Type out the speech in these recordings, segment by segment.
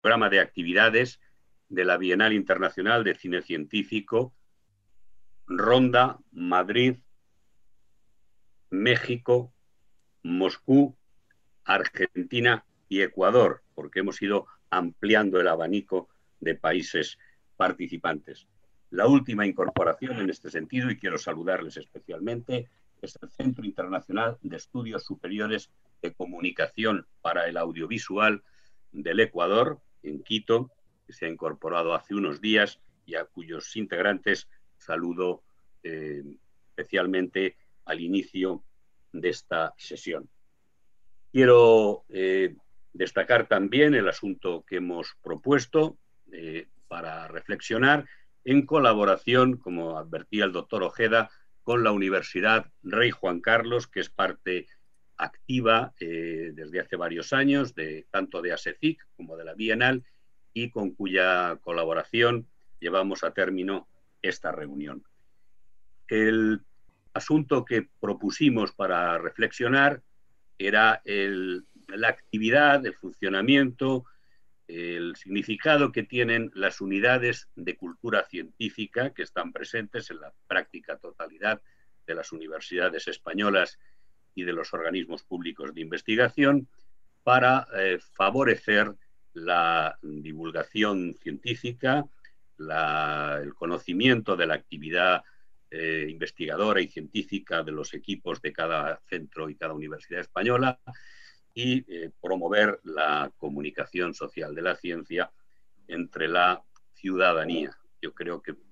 programa de actividades de la Bienal Internacional de Cine Científico, Ronda, Madrid, México, Moscú, Argentina y Ecuador, porque hemos ido ampliando el abanico de países participantes. La última incorporación en este sentido, y quiero saludarles especialmente, es el Centro Internacional de Estudios Superiores de Comunicación para el Audiovisual del Ecuador, en Quito, que se ha incorporado hace unos días y a cuyos integrantes saludo especialmente al inicio de esta sesión. Quiero destacar también el asunto que hemos propuesto para reflexionar en colaboración, como advertía el doctor Ojeda, con la Universidad Rey Juan Carlos, que es parte activa desde hace varios años, tanto de ASECIC como de la Bienal, y con cuya colaboración llevamos a término esta reunión. El asunto que propusimos para reflexionar era la actividad, el funcionamiento, el significado que tienen las unidades de cultura científica que están presentes en la práctica totalidad de las universidades españolas y de los organismos públicos de investigación para favorecer la divulgación científica, el conocimiento de la actividad investigadora y científica de los equipos de cada centro y cada universidad española y promover la comunicación social de la ciencia entre la ciudadanía. Yo creo que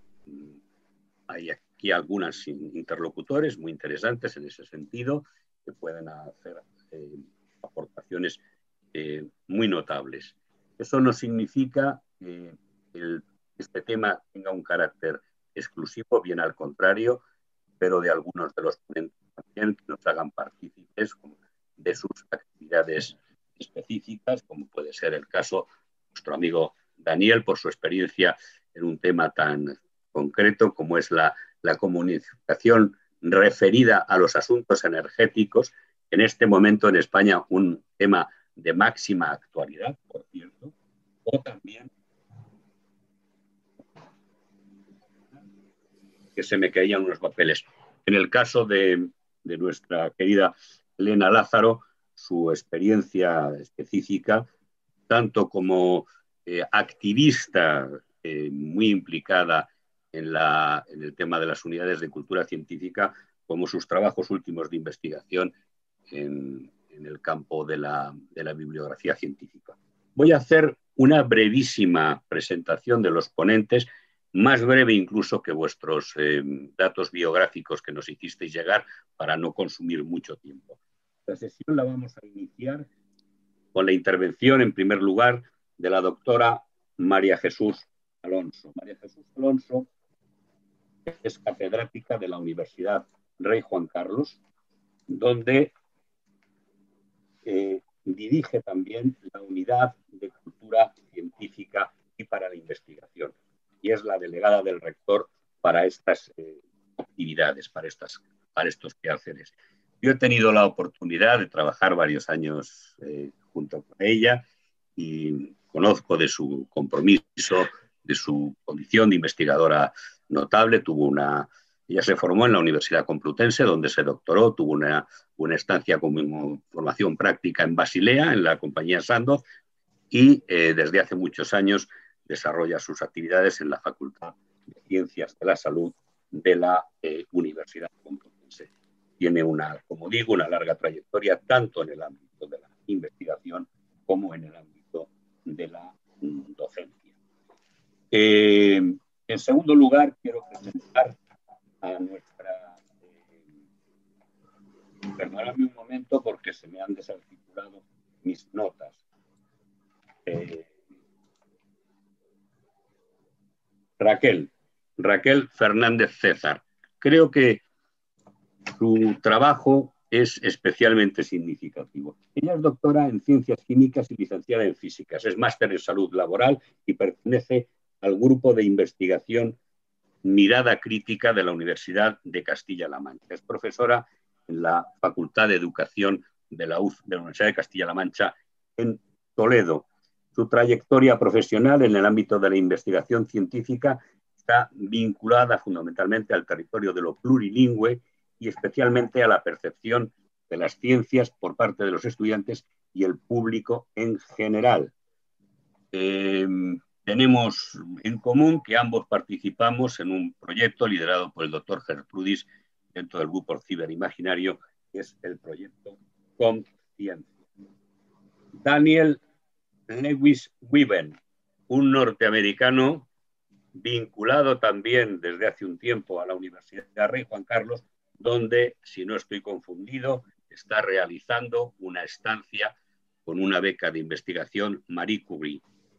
hay aquí algunos interlocutores muy interesantes en ese sentido que pueden hacer aportaciones muy notables. Eso no significa que este tema tenga un carácter exclusivo, bien al contrario, pero de algunos de los ponentes también que nos hagan partícipes de sus actividades específicas, como puede ser el caso de nuestro amigo Daniel, por su experiencia en un tema tan concreto como es la comunicación referida a los asuntos energéticos, en este momento en España un tema de máxima actualidad, por cierto, o también que se me caían unos papeles. En el caso de nuestra querida Elena Lázaro, su experiencia específica, tanto como activista muy implicada en el tema de las unidades de cultura científica, como sus trabajos últimos de investigación en el campo de la bibliografía científica. Voy a hacer una brevísima presentación de los ponentes, más breve incluso que vuestros datos biográficos que nos hicisteis llegar para no consumir mucho tiempo. La sesión la vamos a iniciar con la intervención, en primer lugar, de la doctora María Jesús Alonso. María Jesús Alonso es catedrática de la Universidad Rey Juan Carlos, donde dirige también la unidad de cultura científica y para la investigación. Y es la delegada del rector para estas actividades, para estos quehaceres. Yo he tenido la oportunidad de trabajar varios años junto con ella y conozco de su compromiso, de su condición de investigadora notable. Ella se formó en la Universidad Complutense, donde se doctoró, tuvo una estancia como formación práctica en Basilea, en la compañía Sandoz, y desde hace muchos años desarrolla sus actividades en la Facultad de Ciencias de la Salud de la Universidad Complutense. Tiene como digo, una larga trayectoria tanto en el ámbito de la investigación como en el ámbito de la docencia. En segundo lugar, quiero presentar a nuestra... perdóname un momento porque se me han desarticulado mis notas. Raquel Fernández César. Creo que su trabajo es especialmente significativo. Ella es doctora en Ciencias Químicas y licenciada en Físicas. Es máster en Salud Laboral y pertenece al grupo de investigación Mirada Crítica de la Universidad de Castilla-La Mancha. Es profesora en la Facultad de Educación de la Universidad de Castilla-La Mancha en Toledo. Su trayectoria profesional en el ámbito de la investigación científica está vinculada fundamentalmente al territorio de lo plurilingüe y especialmente a la percepción de las ciencias por parte de los estudiantes y el público en general. Tenemos en común que ambos participamos en un proyecto liderado por el doctor Gertrudis dentro del grupo Ciberimaginario, que es el proyecto ComCiencia. Daniel Lewis Wieben, un norteamericano vinculado también desde hace un tiempo a la Universidad Rey Juan Carlos, donde, si no estoy confundido, está realizando una estancia con una beca de investigación Marie Curie.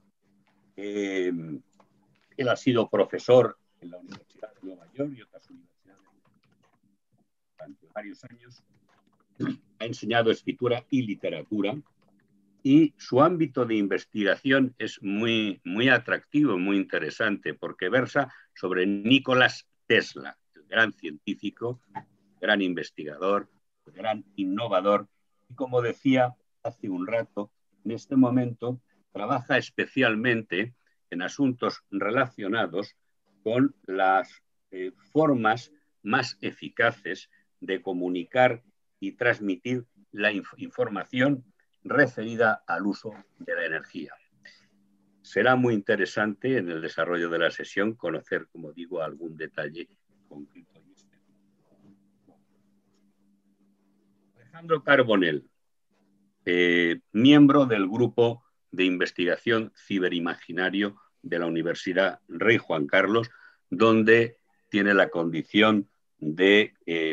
Él ha sido profesor en la Universidad de Nueva York y otras universidades durante varios años. Ha enseñado escritura y literatura y su ámbito de investigación es muy atractivo, muy interesante, porque versa sobre Nikola Tesla, el gran científico, el gran investigador, el gran innovador, y como decía hace un rato, en este momento trabaja especialmente en asuntos relacionados con las formas más eficaces de comunicar y transmitir la información referida al uso de la energía. Será muy interesante en el desarrollo de la sesión conocer, como digo, algún detalle concreto. Alejandro Carbonell, miembro del grupo de investigación Ciberimaginario de la Universidad Rey Juan Carlos, donde tiene la condición de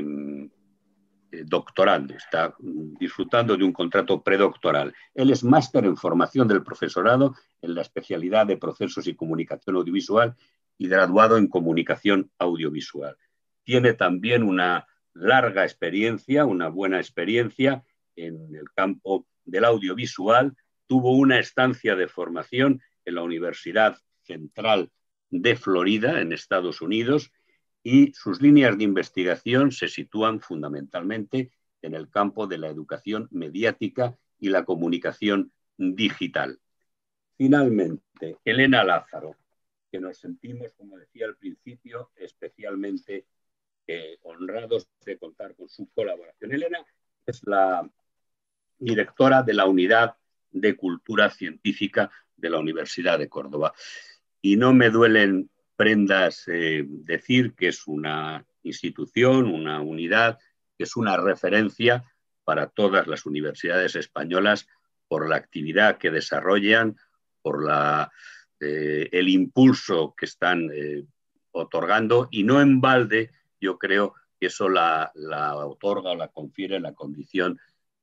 doctorando, está disfrutando de un contrato predoctoral. Él es máster en formación del profesorado en la especialidad de procesos y comunicación audiovisual y graduado en comunicación audiovisual. Tiene también una larga experiencia, una buena experiencia en el campo del audiovisual. Tuvo una estancia de formación en la Universidad Central de Florida, en Estados Unidos, y sus líneas de investigación se sitúan fundamentalmente en el campo de la educación mediática y la comunicación digital. Finalmente, Elena Lázaro, que nos sentimos, como decía al principio, especialmente honrados de contar con su colaboración. Elena es la directora de la Unidad de Cultura Científica de la Universidad de Córdoba. Y no me duelen prendas decir que es una institución, una unidad, que es una referencia para todas las universidades españolas por la actividad que desarrollan, por el impulso que están otorgando, y no en balde yo creo que eso la otorga o la confiere la condición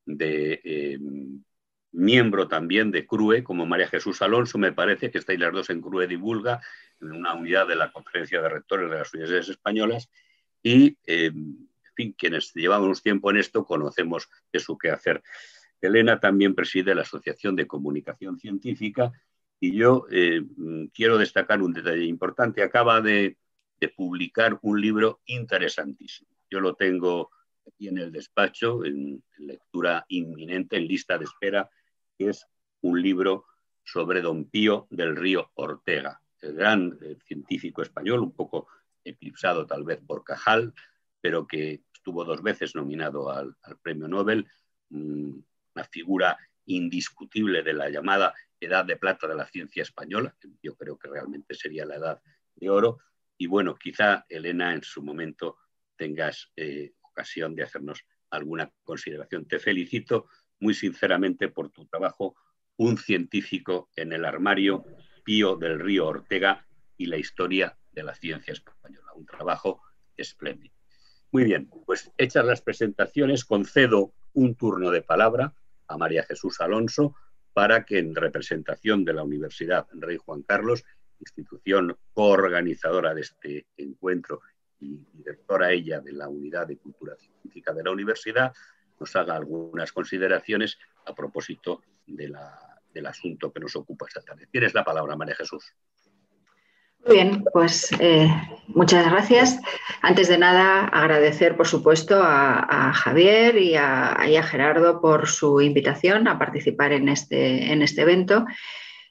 de miembro también de CRUE, como María Jesús Alonso, me parece que estáis las dos en CRUE Divulga, en una unidad de la Conferencia de Rectores de las Universidades Españolas, y en fin, quienes llevamos tiempo en esto conocemos de su quehacer. Elena también preside la Asociación de Comunicación Científica, y yo quiero destacar un detalle importante. Acaba de publicar un libro interesantísimo. Yo lo tengo aquí en el despacho, en lectura inminente, en lista de espera, que es un libro sobre don Pío del Río Ortega, el gran científico español, un poco eclipsado tal vez por Cajal, pero que estuvo 2 veces nominado al Premio Nobel, una figura indiscutible de la llamada Edad de Plata de la ciencia española, que yo creo que realmente sería la Edad de Oro. Y bueno, quizá, Elena, en su momento tengas ocasión de hacernos alguna consideración. Te felicito muy sinceramente por tu trabajo, Un científico en el armario, Pío del Río Ortega y la historia de la ciencia española. Un trabajo espléndido. Muy bien, pues hechas las presentaciones, concedo un turno de palabra a María Jesús Alonso para que, en representación de la Universidad Rey Juan Carlos, institución coorganizadora de este encuentro y directora ella de la Unidad de Cultura Científica de la Universidad, nos haga algunas consideraciones a propósito del asunto que nos ocupa esta tarde. Tienes la palabra, María Jesús. Muy bien, pues muchas gracias. Antes de nada, agradecer, por supuesto, a Javier y a Gerardo por su invitación a participar en este evento.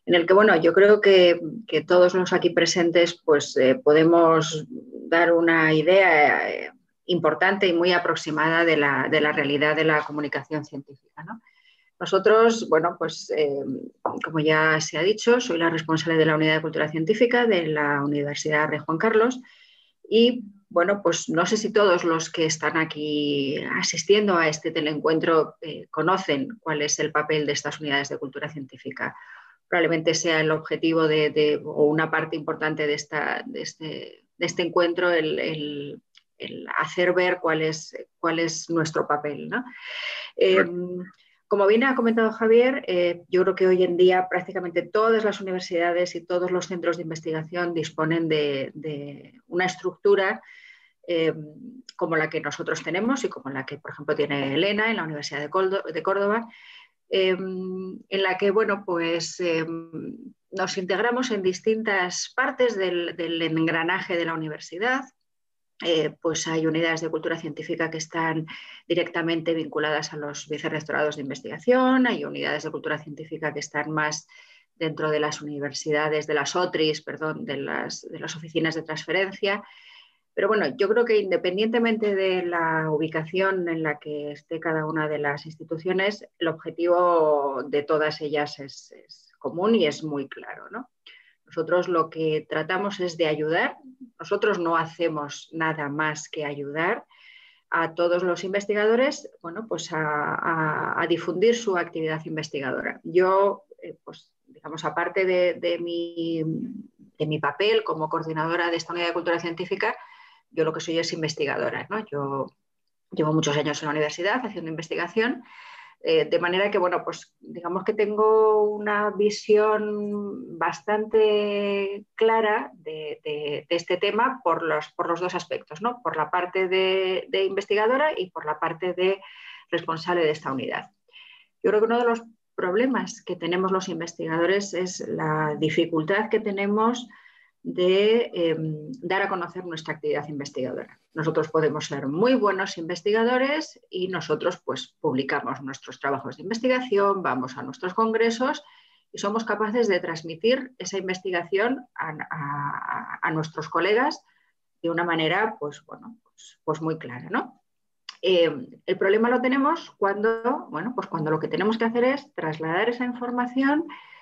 en el que, bueno, yo creo que todos los aquí presentes pues, podemos dar una idea importante y muy aproximada de la realidad de la comunicación científica, ¿no? Nosotros, bueno, pues como ya se ha dicho, soy la responsable de la Unidad de Cultura Científica de la Universidad Rey Juan Carlos y, bueno, pues no sé si todos los que están aquí asistiendo a este teleencuentro conocen cuál es el papel de estas unidades de cultura científica. Probablemente sea el objetivo o una parte importante de este encuentro el hacer ver cuál es nuestro papel, ¿no? Como bien ha comentado Javier, yo creo que hoy en día prácticamente todas las universidades y todos los centros de investigación disponen de una estructura como la que nosotros tenemos y como la que, por ejemplo, tiene Elena en la Universidad de Córdoba, en la que, bueno, pues nos integramos en distintas partes del engranaje de la universidad. Pues hay unidades de cultura científica que están directamente vinculadas a los vicerrectorados de investigación, hay unidades de cultura científica que están más dentro de las universidades, de las OTRIs, perdón, de las oficinas de transferencia. Pero bueno, yo creo que independientemente de la ubicación en la que esté cada una de las instituciones, el objetivo de todas ellas es común y es muy claro, ¿no? Nosotros lo que tratamos es de ayudar. Nosotros no hacemos nada más que ayudar a todos los investigadores, bueno, pues a difundir su actividad investigadora. Yo, pues, digamos, aparte de mi papel como coordinadora de esta unidad de cultura científica, yo lo que soy es investigadora, ¿no? Yo llevo muchos años en la universidad haciendo investigación. De manera que, bueno, pues digamos que tengo una visión bastante clara de este tema por los dos aspectos, ¿no? Por la parte de investigadora y por la parte de responsable de esta unidad. Yo creo que uno de los problemas que tenemos los investigadores es la dificultad que tenemos de dar a conocer nuestra actividad investigadora. Nosotros podemos ser muy buenos investigadores y nosotros pues publicamos nuestros trabajos de investigación, vamos a nuestros congresos y somos capaces de transmitir esa investigación a nuestros colegas de una manera pues, bueno, pues muy clara, ¿no? El problema lo tenemos cuando, bueno, pues cuando lo que tenemos que hacer es trasladar esa información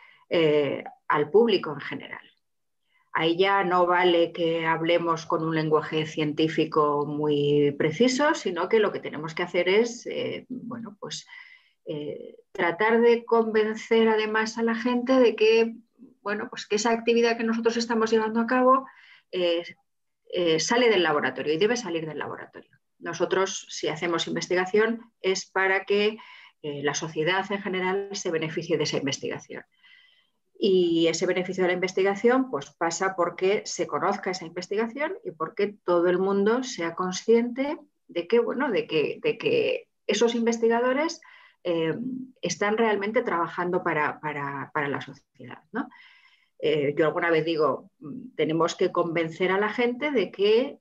al público en general. Ahí ya no vale que hablemos con un lenguaje científico muy preciso, sino que lo que tenemos que hacer es, bueno, pues, tratar de convencer además a la gente de que, bueno, pues que esa actividad que nosotros estamos llevando a cabo sale del laboratorio y debe salir del laboratorio. Nosotros, si hacemos investigación, es para que la sociedad en general se beneficie de esa investigación. Y ese beneficio de la investigación pues, pasa porque se conozca esa investigación y porque todo el mundo sea consciente de que, bueno, de que esos investigadores están realmente trabajando para la sociedad, ¿no? Yo alguna vez digo, tenemos que convencer a la gente de que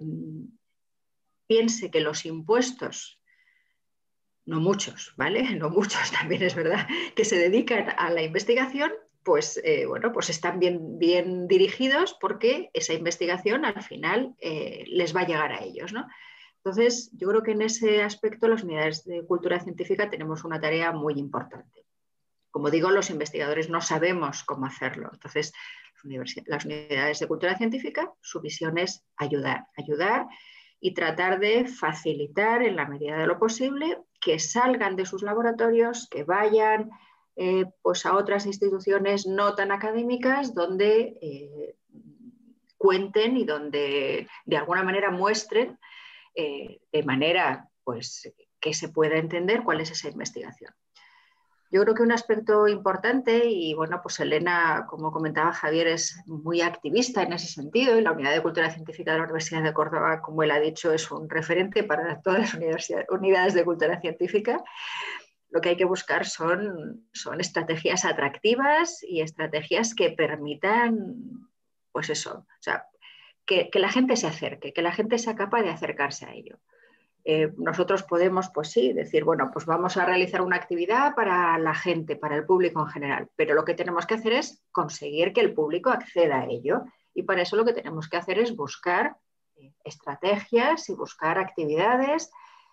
piense que los impuestos, no muchos, ¿vale? No muchos, también es verdad, que se dedican a la investigación, pues, bueno, pues están bien dirigidos porque esa investigación al final les va a llegar a ellos, ¿no? Entonces, yo creo que en ese aspecto las unidades de cultura científica tenemos una tarea muy importante. Como digo, los investigadores no sabemos cómo hacerlo. Entonces, las unidades de cultura científica, su visión es ayudar y tratar de facilitar en la medida de lo posible que salgan de sus laboratorios, que vayan pues a otras instituciones no tan académicas donde cuenten y donde de alguna manera muestren de manera pues, que se pueda entender cuál es esa investigación. Yo creo que un aspecto importante, y bueno, pues Elena, como comentaba Javier, es muy activista en ese sentido, y la Unidad de Cultura Científica de la Universidad de Córdoba, como él ha dicho, es un referente para todas las unidades de cultura científica. Lo que hay que buscar son estrategias atractivas y estrategias que permitan, pues eso, o sea, que la gente se acerque, que la gente sea capaz de acercarse a ello. nosotros podemos, pues sí, decir, bueno, pues vamos a realizar una actividad para la gente, para el público en general, pero lo que tenemos que hacer es conseguir que el público acceda a ello y para eso lo que tenemos que hacer es buscar estrategias y buscar actividades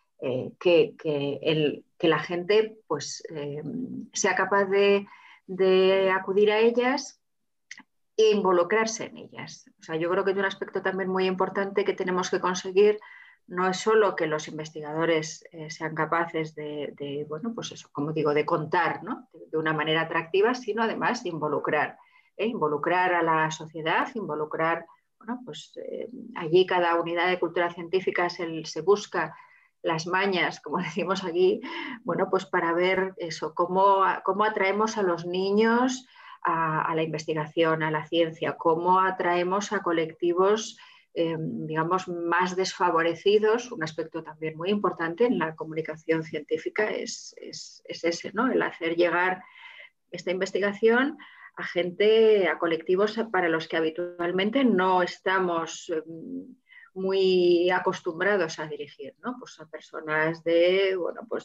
que la gente pues, sea capaz de acudir a ellas e involucrarse en ellas. O sea, yo creo que hay un aspecto también muy importante que tenemos que conseguir. No es solo que los investigadores sean capaces bueno, pues eso, como digo, de contar, ¿no? de una manera atractiva, sino además de involucrar, involucrar a la sociedad, involucrar, bueno, pues allí cada unidad de cultura científica se busca las mañas, como decimos aquí, bueno, pues para ver eso, cómo atraemos a los niños a la investigación, a la ciencia, cómo atraemos a colectivos digamos, más desfavorecidos. Un aspecto también muy importante en la comunicación científica es ese, ¿no? El hacer llegar esta investigación a gente, a colectivos para los que habitualmente no estamos muy acostumbrados a dirigir, ¿no? Pues a personas bueno, pues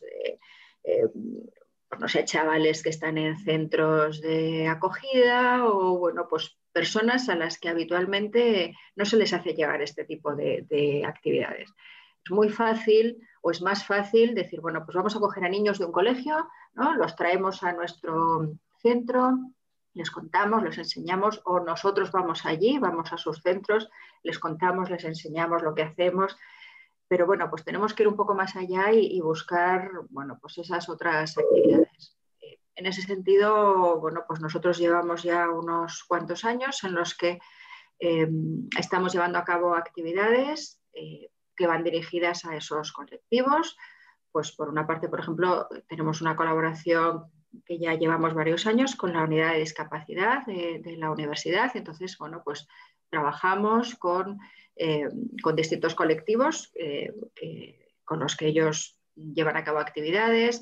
no sé, chavales que están en centros de acogida o, bueno, pues personas a las que habitualmente no se les hace llegar este tipo de actividades. Es muy fácil o es más fácil decir, bueno, pues vamos a coger a niños de un colegio, ¿no? Los traemos a nuestro centro, les contamos, les enseñamos, o nosotros vamos allí, vamos a sus centros, les contamos, les enseñamos lo que hacemos. Pero bueno, pues tenemos que ir un poco más allá y buscar, bueno, pues esas otras actividades. En ese sentido, bueno, pues nosotros llevamos ya unos cuantos años en los que estamos llevando a cabo actividades que van dirigidas a esos colectivos. Pues por una parte, por ejemplo, tenemos una colaboración que ya llevamos varios años con la unidad de discapacidad de la universidad. Entonces, bueno, pues trabajamos con distintos colectivos con los que ellos llevan a cabo actividades.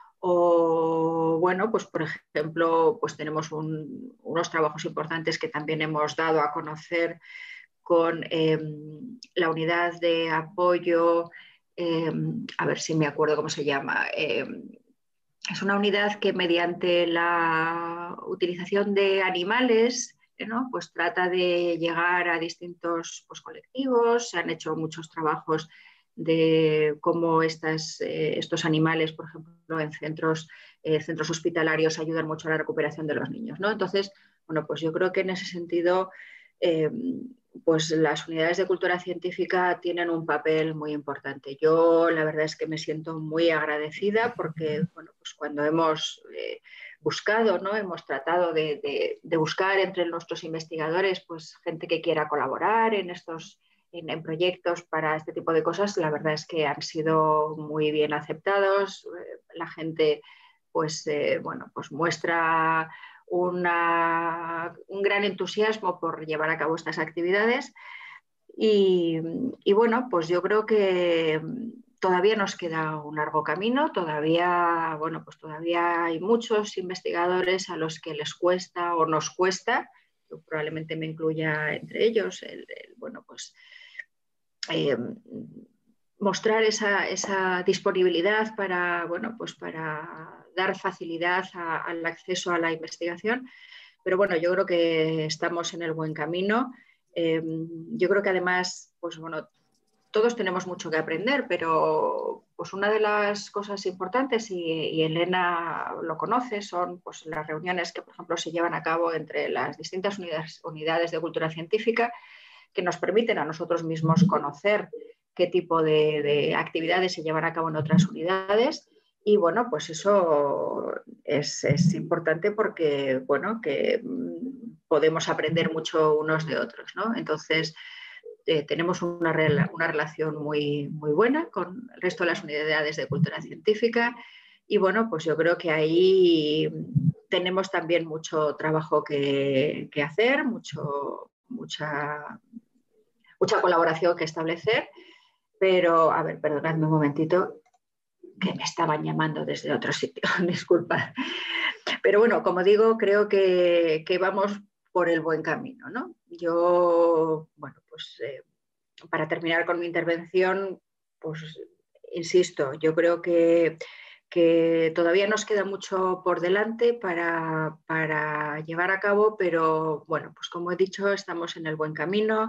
O, bueno, pues por ejemplo, pues tenemos unos trabajos importantes que también hemos dado a conocer con la unidad de apoyo, a ver si me acuerdo cómo se llama. Es una unidad que mediante la utilización de animales, ¿no? Pues trata de llegar a distintos pues, colectivos. Se han hecho muchos trabajos de cómo estos animales, por ejemplo, en centros hospitalarios ayudan mucho a la recuperación de los niños, ¿no? Entonces, bueno, pues yo creo que en ese sentido pues las unidades de cultura científica tienen un papel muy importante. Yo la verdad es que me siento muy agradecida porque, bueno, pues cuando hemos buscado, ¿no? Hemos tratado de buscar entre nuestros investigadores pues gente que quiera colaborar en proyectos para este tipo de cosas, la verdad es que han sido muy bien aceptados. La gente pues, bueno, pues muestra un gran entusiasmo por llevar a cabo estas actividades y bueno, pues yo creo que todavía nos queda un largo camino, todavía, bueno, pues todavía hay muchos investigadores a los que les cuesta o nos cuesta, yo probablemente me incluya entre ellos, bueno, pues mostrar esa disponibilidad para, bueno, pues para dar facilidad al acceso a la investigación. Pero bueno, yo creo que estamos en el buen camino. Yo creo que además, pues bueno, todos tenemos mucho que aprender, pero pues una de las cosas importantes, y Elena lo conoce, son pues, las reuniones que, por ejemplo, se llevan a cabo entre las distintas unidades de cultura científica que nos permiten a nosotros mismos conocer qué tipo de actividades se llevan a cabo en otras unidades. Y bueno, pues eso es importante porque, bueno, que podemos aprender mucho unos de otros, ¿no? Entonces, tenemos una relación muy, muy buena con el resto de las unidades de cultura científica y bueno, pues yo creo que ahí tenemos también mucho trabajo que hacer, mucha colaboración que establecer, pero a ver, perdonadme un momentito que me estaban llamando desde otro sitio, disculpad. Pero bueno, como digo, creo que vamos por el buen camino, ¿no? Yo, bueno, pues para terminar con mi intervención, pues insisto, yo creo que todavía nos queda mucho por delante para llevar a cabo, pero bueno, pues como he dicho, estamos en el buen camino.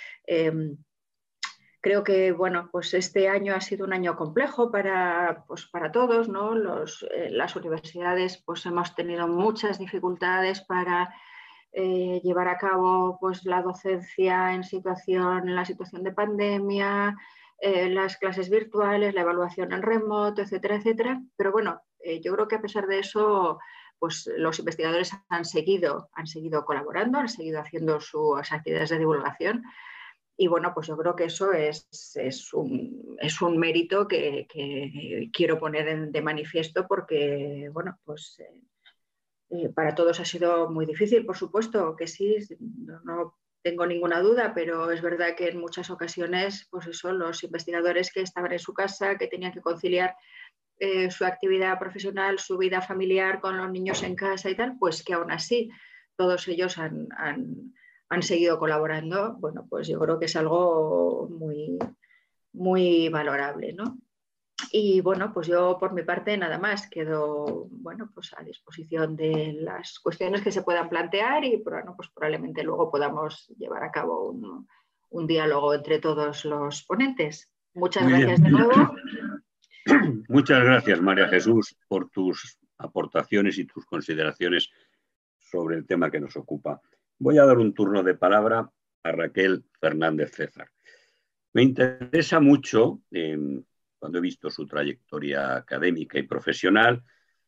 Creo que bueno, pues este año ha sido un año complejo pues para todos, ¿no? Las universidades pues hemos tenido muchas dificultades para llevar a cabo pues, la docencia en la situación de pandemia, las clases virtuales, la evaluación en remoto, etcétera, etcétera. Pero bueno, yo creo que a pesar de eso, pues los investigadores han seguido colaborando, han seguido haciendo sus actividades de divulgación. Y bueno, pues yo creo que eso es un mérito que quiero poner de manifiesto porque, bueno, pues para todos ha sido muy difícil, por supuesto que sí, no tengo ninguna duda, pero es verdad que en muchas ocasiones, pues eso, los investigadores que estaban en su casa, que tenían que conciliar su actividad profesional, su vida familiar con los niños en casa y tal, pues que aún así todos ellos han seguido colaborando. Bueno, pues yo creo que es algo muy, muy valorable, ¿no? Y bueno, pues yo por mi parte nada más, quedo bueno, pues a disposición de las cuestiones que se puedan plantear y bueno, pues probablemente luego podamos llevar a cabo un diálogo entre todos los ponentes. Muchas Muy gracias bien. de nuevo. Muchas gracias, María Jesús, por tus aportaciones y tus consideraciones sobre el tema que nos ocupa. Voy a dar un turno de palabra a Raquel Fernández César. Me interesa mucho, cuando he visto su trayectoria académica y profesional,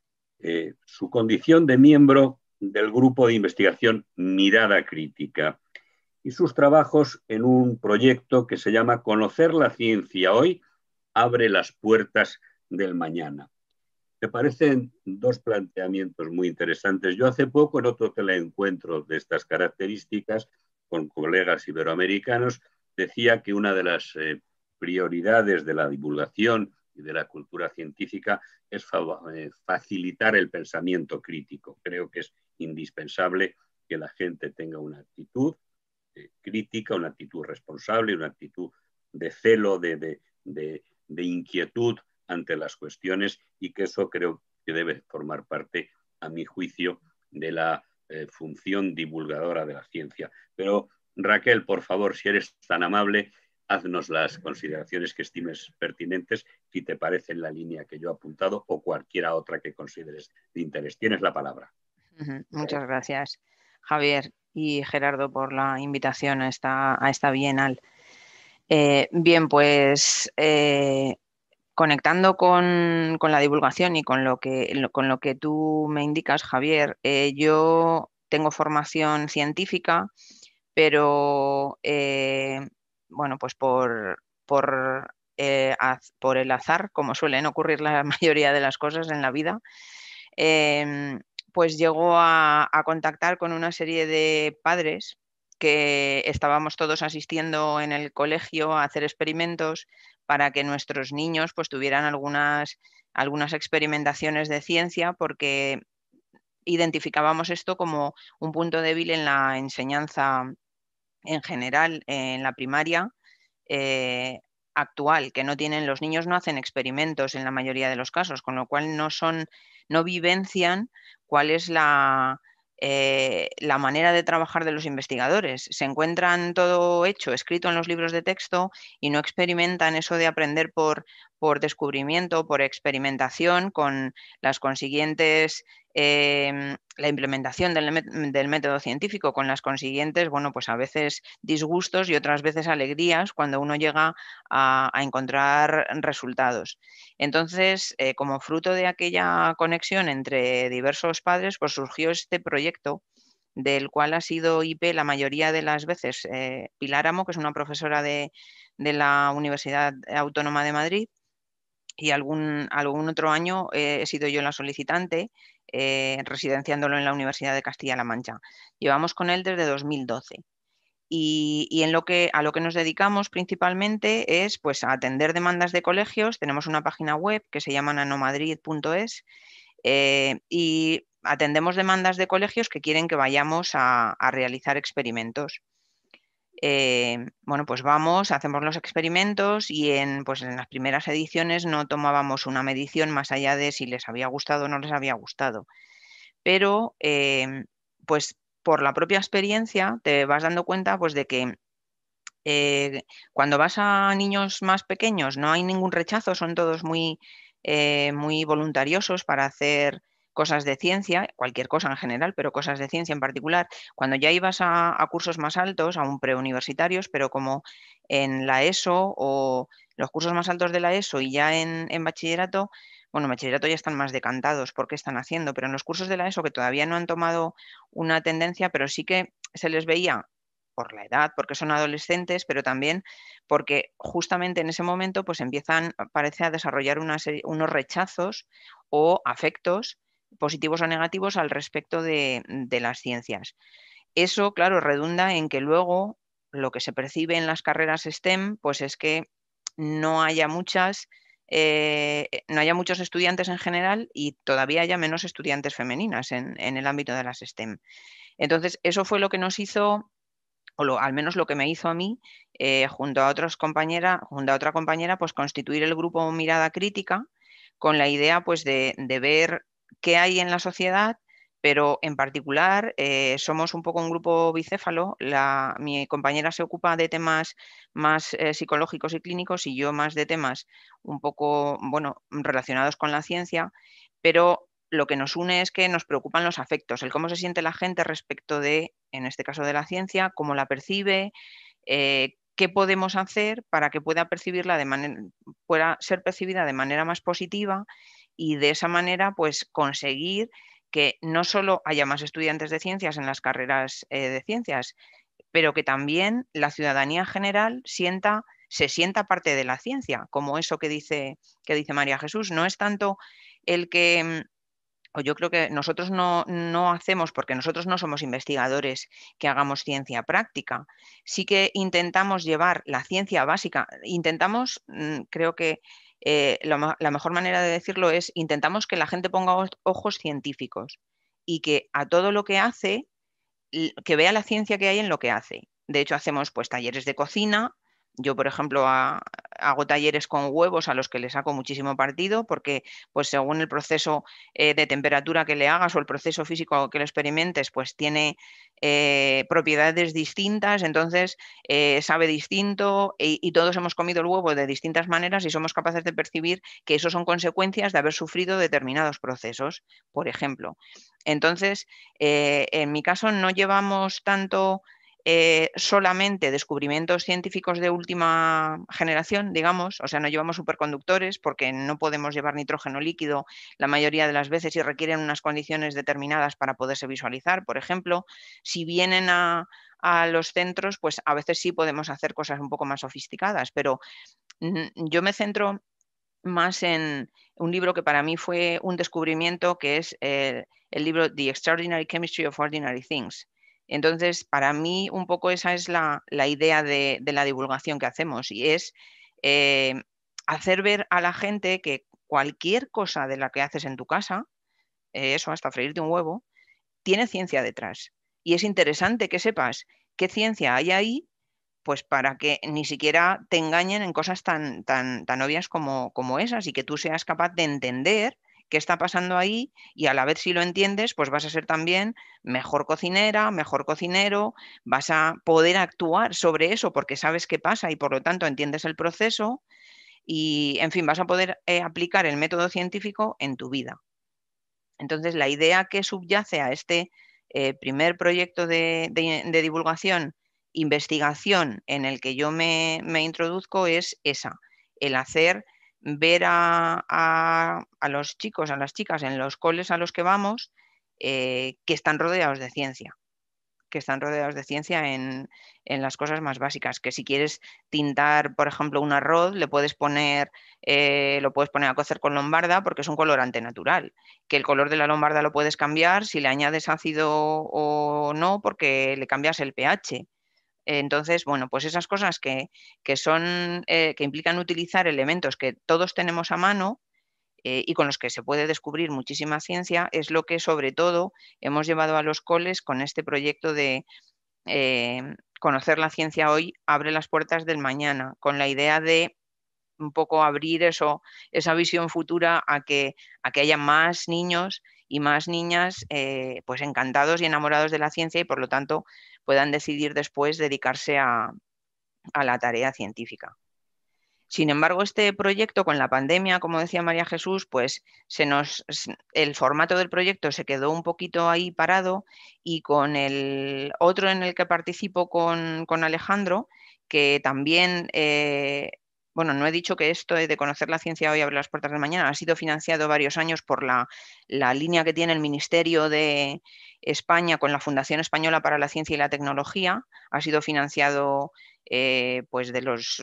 su condición de miembro del grupo de investigación Mirada Crítica y sus trabajos en un proyecto que se llama Conocer la ciencia hoy abre las puertas del mañana. Me parecen dos planteamientos muy interesantes. Yo hace poco en otro teleencuentro de estas características con colegas iberoamericanos decía que una de las prioridades de la divulgación y de la cultura científica es facilitar el pensamiento crítico. Creo que es indispensable que la gente tenga una actitud crítica, una actitud responsable, una actitud de celo, de inquietud ante las cuestiones y que eso creo que debe formar parte, a mi juicio, de la función divulgadora de la ciencia. Pero Raquel, por favor, si eres tan amable, haznos las consideraciones que estimes pertinentes, si te parece en la línea que yo he apuntado o cualquiera otra que consideres de interés. Tienes la palabra. Muchas gracias, Javier y Gerardo, por la invitación a esta bienal. Bien, pues conectando con la divulgación y con lo que tú me indicas, Javier, yo tengo formación científica, pero bueno, pues por el azar, como suelen ocurrir la mayoría de las cosas en la vida, pues llegó a contactar con una serie de padres que estábamos todos asistiendo en el colegio a hacer experimentos para que nuestros niños pues tuvieran algunas experimentaciones de ciencia, porque identificábamos esto como un punto débil en la enseñanza en general, en la primaria actual, que los niños no hacen experimentos en la mayoría de los casos, con lo cual no vivencian cuál es la manera de trabajar de los investigadores. Se encuentran todo hecho, escrito en los libros de texto y no experimentan eso de aprender por descubrimiento, por experimentación, con las consiguientes, la implementación del método científico, con las consiguientes, bueno, pues a veces disgustos y otras veces alegrías cuando uno llega a encontrar resultados. Entonces, como fruto de aquella conexión entre diversos padres, pues surgió este proyecto del cual ha sido IP la mayoría de las veces Pilar Amo, que es una profesora de la Universidad Autónoma de Madrid, y algún otro año he sido yo la solicitante, residenciándolo en la Universidad de Castilla-La Mancha. Llevamos con él desde 2012. Y a lo que nos dedicamos principalmente es pues, a atender demandas de colegios. Tenemos una página web que se llama nanomadrid.es y atendemos demandas de colegios que quieren que vayamos a realizar experimentos. bueno, pues vamos, hacemos los experimentos y pues en las primeras ediciones no tomábamos una medición más allá de si les había gustado o no les había gustado. Pero pues por la propia experiencia te vas dando cuenta pues de que cuando vas a niños más pequeños no hay ningún rechazo, son todos muy voluntariosos para hacer cosas de ciencia, cualquier cosa en general, pero cosas de ciencia en particular. Cuando ya ibas a cursos más altos, aún preuniversitarios, pero como en la ESO o los cursos más altos de la ESO y ya en bachillerato, bueno, en bachillerato ya están más decantados por qué están haciendo, pero en los cursos de la ESO que todavía no han tomado una tendencia, pero sí que se les veía por la edad, porque son adolescentes, pero también porque justamente en ese momento pues empiezan, parece, a desarrollar unos rechazos o afectos positivos o negativos al respecto de las ciencias. Eso, claro, redunda en que luego lo que se percibe en las carreras STEM, pues es que no haya no haya muchos estudiantes en general y todavía haya menos estudiantes femeninas en el ámbito de las STEM. Entonces, eso fue lo que nos hizo al menos lo que me hizo a mí, junto a otra compañera, pues constituir el grupo Mirada Crítica con la idea pues de ver qué hay en la sociedad, pero en particular somos un poco un grupo bicéfalo. Mi compañera se ocupa de temas más psicológicos y clínicos y yo más de temas un poco, bueno, relacionados con la ciencia, pero lo que nos une es que nos preocupan los afectos, el cómo se siente la gente respecto de, en este caso de la ciencia, cómo la percibe, qué podemos hacer para que pueda ser percibida de manera más positiva y de esa manera pues conseguir que no solo haya más estudiantes de ciencias en las carreras de ciencias, pero que también la ciudadanía general se sienta parte de la ciencia, como eso que dice María Jesús. No es tanto el que o yo creo que nosotros no hacemos, porque nosotros no somos investigadores que hagamos ciencia práctica. Sí que intentamos llevar la ciencia básica, creo que la mejor manera de decirlo es, intentamos que la gente ponga ojos científicos y que a todo lo que hace, que vea la ciencia que hay en lo que hace. De hecho, hacemos pues talleres de cocina. Yo, por ejemplo, hago talleres con huevos a los que le saco muchísimo partido porque, pues según el proceso de temperatura que le hagas o el proceso físico que lo experimentes, pues tiene propiedades distintas, entonces sabe distinto y todos hemos comido el huevo de distintas maneras y somos capaces de percibir que eso son consecuencias de haber sufrido determinados procesos, por ejemplo. Entonces, en mi caso no llevamos tanto solamente descubrimientos científicos de última generación, digamos, o sea, no llevamos superconductores porque no podemos llevar nitrógeno líquido la mayoría de las veces y requieren unas condiciones determinadas para poderse visualizar, por ejemplo. Si vienen a los centros, pues a veces sí podemos hacer cosas un poco más sofisticadas, pero yo me centro más en un libro que para mí fue un descubrimiento, que es el libro The Extraordinary Chemistry of Ordinary Things. Entonces, para mí un poco esa es la idea de la divulgación que hacemos y es hacer ver a la gente que cualquier cosa de la que haces en tu casa, eso hasta freírte un huevo, tiene ciencia detrás. Y es interesante que sepas qué ciencia hay ahí, pues para que ni siquiera te engañen en cosas tan obvias como esas y que tú seas capaz de entender qué está pasando ahí y a la vez si lo entiendes, pues vas a ser también mejor cocinera, mejor cocinero, vas a poder actuar sobre eso porque sabes qué pasa y por lo tanto entiendes el proceso y, en fin, vas a poder aplicar el método científico en tu vida. Entonces, la idea que subyace a este primer proyecto de divulgación, investigación en el que yo me introduzco es esa, el hacer ver a los chicos, a las chicas en los coles a los que vamos que están rodeados de ciencia en las cosas más básicas, que si quieres tintar, por ejemplo, un arroz, lo puedes poner a cocer con lombarda porque es un colorante natural, que el color de la lombarda lo puedes cambiar si le añades ácido o no porque le cambias el pH. Entonces, bueno, pues esas cosas que implican utilizar elementos que todos tenemos a mano y con los que se puede descubrir muchísima ciencia, es lo que sobre todo hemos llevado a los coles con este proyecto de conocer la ciencia hoy abre las puertas del mañana, con la idea de un poco abrir esa visión futura a que haya más niños y más niñas pues encantados y enamorados de la ciencia y por lo tanto puedan decidir después dedicarse a la tarea científica. Sin embargo, este proyecto con la pandemia, como decía María Jesús, pues el formato del proyecto se quedó un poquito ahí parado y con el otro en el que participo con Alejandro, que también, bueno, no he dicho que esto de conocer la ciencia hoy abre las puertas del mañana, ha sido financiado varios años por la línea que tiene el Ministerio de España con la Fundación Española para la Ciencia y la Tecnología, ha sido financiado pues de los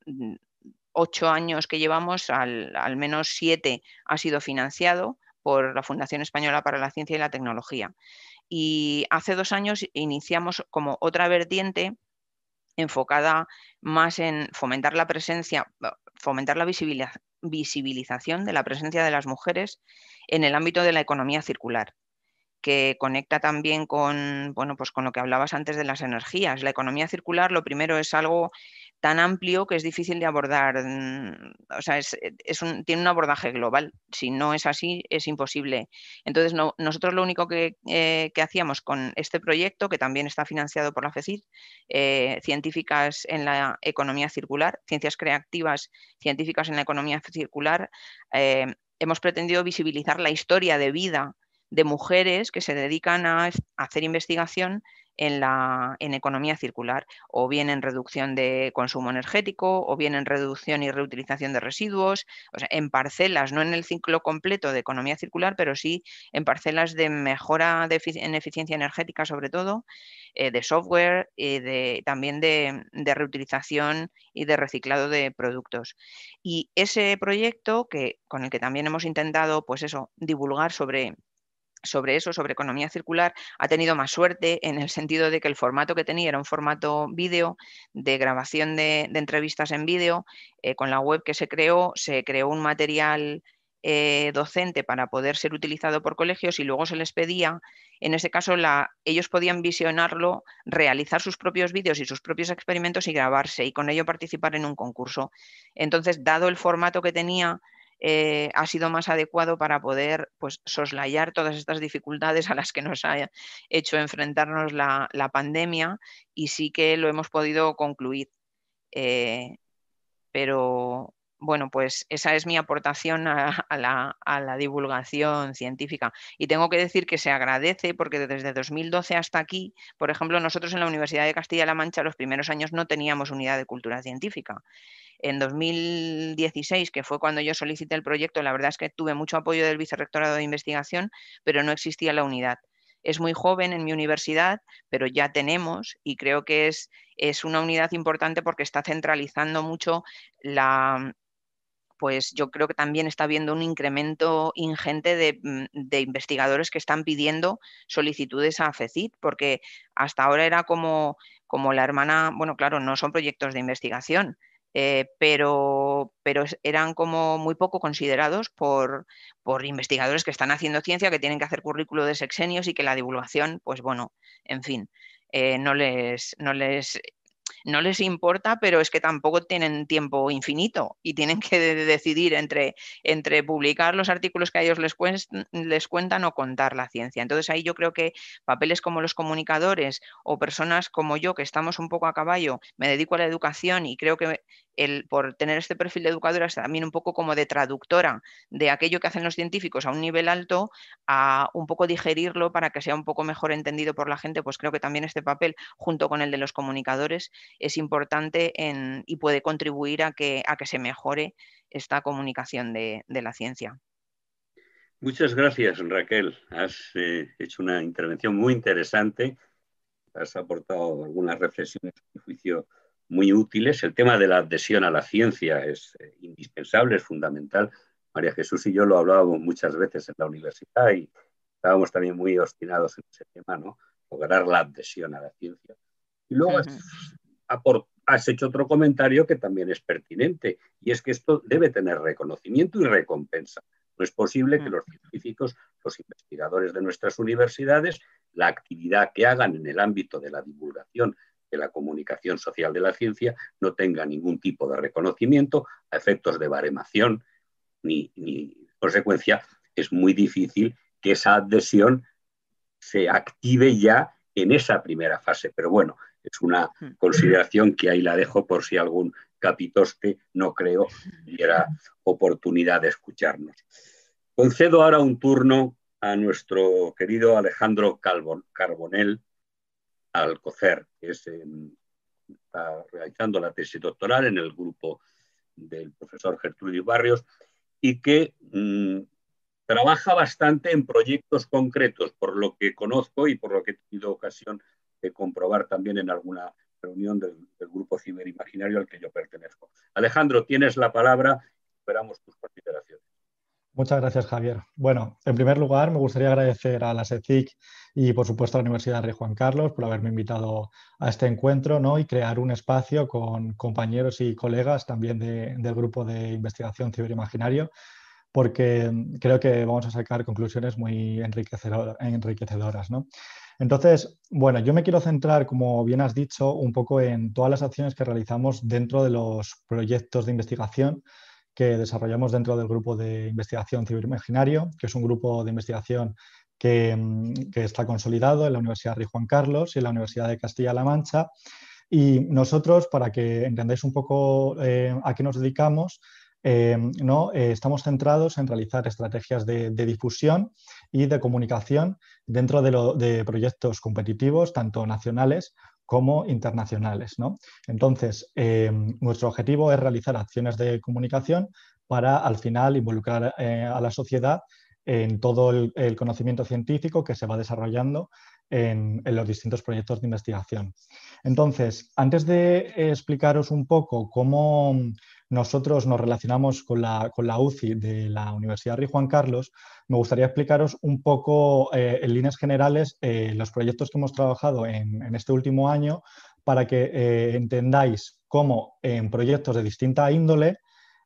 8 años que llevamos, al menos 7 ha sido financiado por la Fundación Española para la Ciencia y la Tecnología. Y hace 2 años iniciamos como otra vertiente enfocada más en fomentar la presencia, fomentar la visibilización de la presencia de las mujeres en el ámbito de la economía circular, que conecta también con, bueno, pues con lo que hablabas antes de las energías. La economía circular, lo primero, es algo tan amplio que es difícil de abordar. O sea, tiene un abordaje global. Si no es así, es imposible. Entonces, nosotros lo único que hacíamos con este proyecto, que también está financiado por la FECID, científicas en la economía circular, ciencias creativas científicas en la economía circular, hemos pretendido visibilizar la historia de vida de mujeres que se dedican a hacer investigación en economía circular, o bien en reducción de consumo energético, o bien en reducción y reutilización de residuos, o sea, en parcelas, no en el ciclo completo de economía circular, pero sí en parcelas de mejora en eficiencia energética, sobre todo, de software, también de reutilización y de reciclado de productos. Y ese proyecto, con el que también hemos intentado, pues eso, divulgar sobre economía circular, ha tenido más suerte en el sentido de que el formato que tenía era un formato vídeo, de grabación de entrevistas en vídeo. Con la web que se creó un material docente para poder ser utilizado por colegios y luego se les pedía, en ese caso ellos podían visionarlo, realizar sus propios vídeos y sus propios experimentos y grabarse y con ello participar en un concurso. Entonces, dado el formato que tenía, ha sido más adecuado para poder, pues, soslayar todas estas dificultades a las que nos ha hecho enfrentarnos la pandemia, y sí que lo hemos podido concluir. Pero bueno, pues esa es mi aportación a la divulgación científica. Y tengo que decir que se agradece porque desde 2012 hasta aquí, por ejemplo, nosotros en la Universidad de Castilla-La Mancha los primeros años no teníamos unidad de cultura científica. En 2016, que fue cuando yo solicité el proyecto, la verdad es que tuve mucho apoyo del Vicerrectorado de Investigación, pero no existía la unidad. Es muy joven en mi universidad, pero ya tenemos, y creo que es una unidad importante porque está centralizando mucho pues yo creo que también está habiendo un incremento ingente de investigadores que están pidiendo solicitudes a FECID, porque hasta ahora era como la hermana, bueno, claro, no son proyectos de investigación, pero eran como muy poco considerados por investigadores que están haciendo ciencia, que tienen que hacer currículo de sexenios y que la divulgación, pues bueno, en fin, no les importa, pero es que tampoco tienen tiempo infinito y tienen que decidir entre publicar los artículos que a ellos les cuentan o contar la ciencia. Entonces ahí yo creo que papeles como los comunicadores o personas como yo, que estamos un poco a caballo, me dedico a la educación y creo que por tener este perfil de educadora es también un poco como de traductora de aquello que hacen los científicos a un nivel alto, a un poco digerirlo para que sea un poco mejor entendido por la gente, pues creo que también este papel, junto con el de los comunicadores, es importante y puede contribuir a que se mejore esta comunicación de la ciencia. Muchas gracias, Raquel. Has hecho una intervención muy interesante. Has aportado algunas reflexiones, a mi juicio, muy útiles. El tema de la adhesión a la ciencia es indispensable, es fundamental. María Jesús y yo lo hablábamos muchas veces en la universidad y estábamos también muy obstinados en ese tema, ¿no? Lograr la adhesión a la ciencia. Y luego has hecho otro comentario que también es pertinente, y es que esto debe tener reconocimiento y recompensa. No es posible que los científicos, los investigadores de nuestras universidades, la actividad que hagan en el ámbito de la divulgación que la comunicación social de la ciencia no tenga ningún tipo de reconocimiento a efectos de baremación ni consecuencia, es muy difícil que esa adhesión se active ya en esa primera fase. Pero bueno, es una consideración que ahí la dejo por si algún capitoste, no creo, tuviera oportunidad de escucharnos. Concedo ahora un turno a nuestro querido Alejandro Carbonell Alcocer, que está realizando la tesis doctoral en el grupo del profesor Gertrudis Barrios y que trabaja bastante en proyectos concretos, por lo que conozco y por lo que he tenido ocasión de comprobar también en alguna reunión del grupo Ciberimaginario al que yo pertenezco. Alejandro, tienes la palabra, esperamos tus consideraciones. Muchas gracias, Javier. Bueno, en primer lugar, me gustaría agradecer a la SECIC y, por supuesto, a la Universidad Rey Juan Carlos por haberme invitado a este encuentro, ¿no? Y crear un espacio con compañeros y colegas también del grupo de investigación Ciberimaginario, porque creo que vamos a sacar conclusiones muy enriquecedoras, ¿no? Entonces, bueno, yo me quiero centrar, como bien has dicho, un poco en todas las acciones que realizamos dentro de los proyectos de investigación que desarrollamos dentro del grupo de investigación Ciberimaginario, que es un grupo de investigación que está consolidado en la Universidad Rey Juan Carlos y en la Universidad de Castilla-La Mancha. Y nosotros, para que entendáis un poco a qué nos dedicamos, estamos centrados en realizar estrategias de difusión y de comunicación dentro de proyectos competitivos, tanto nacionales como internacionales, ¿no? Entonces, nuestro objetivo es realizar acciones de comunicación para, al final, involucrar a la sociedad en todo el conocimiento científico que se va desarrollando en los distintos proyectos de investigación. Entonces, antes de explicaros un poco cómo nosotros nos relacionamos con la UCI de la Universidad Rey Juan Carlos, me gustaría explicaros un poco en líneas generales los proyectos que hemos trabajado en este último año para que entendáis cómo en proyectos de distinta índole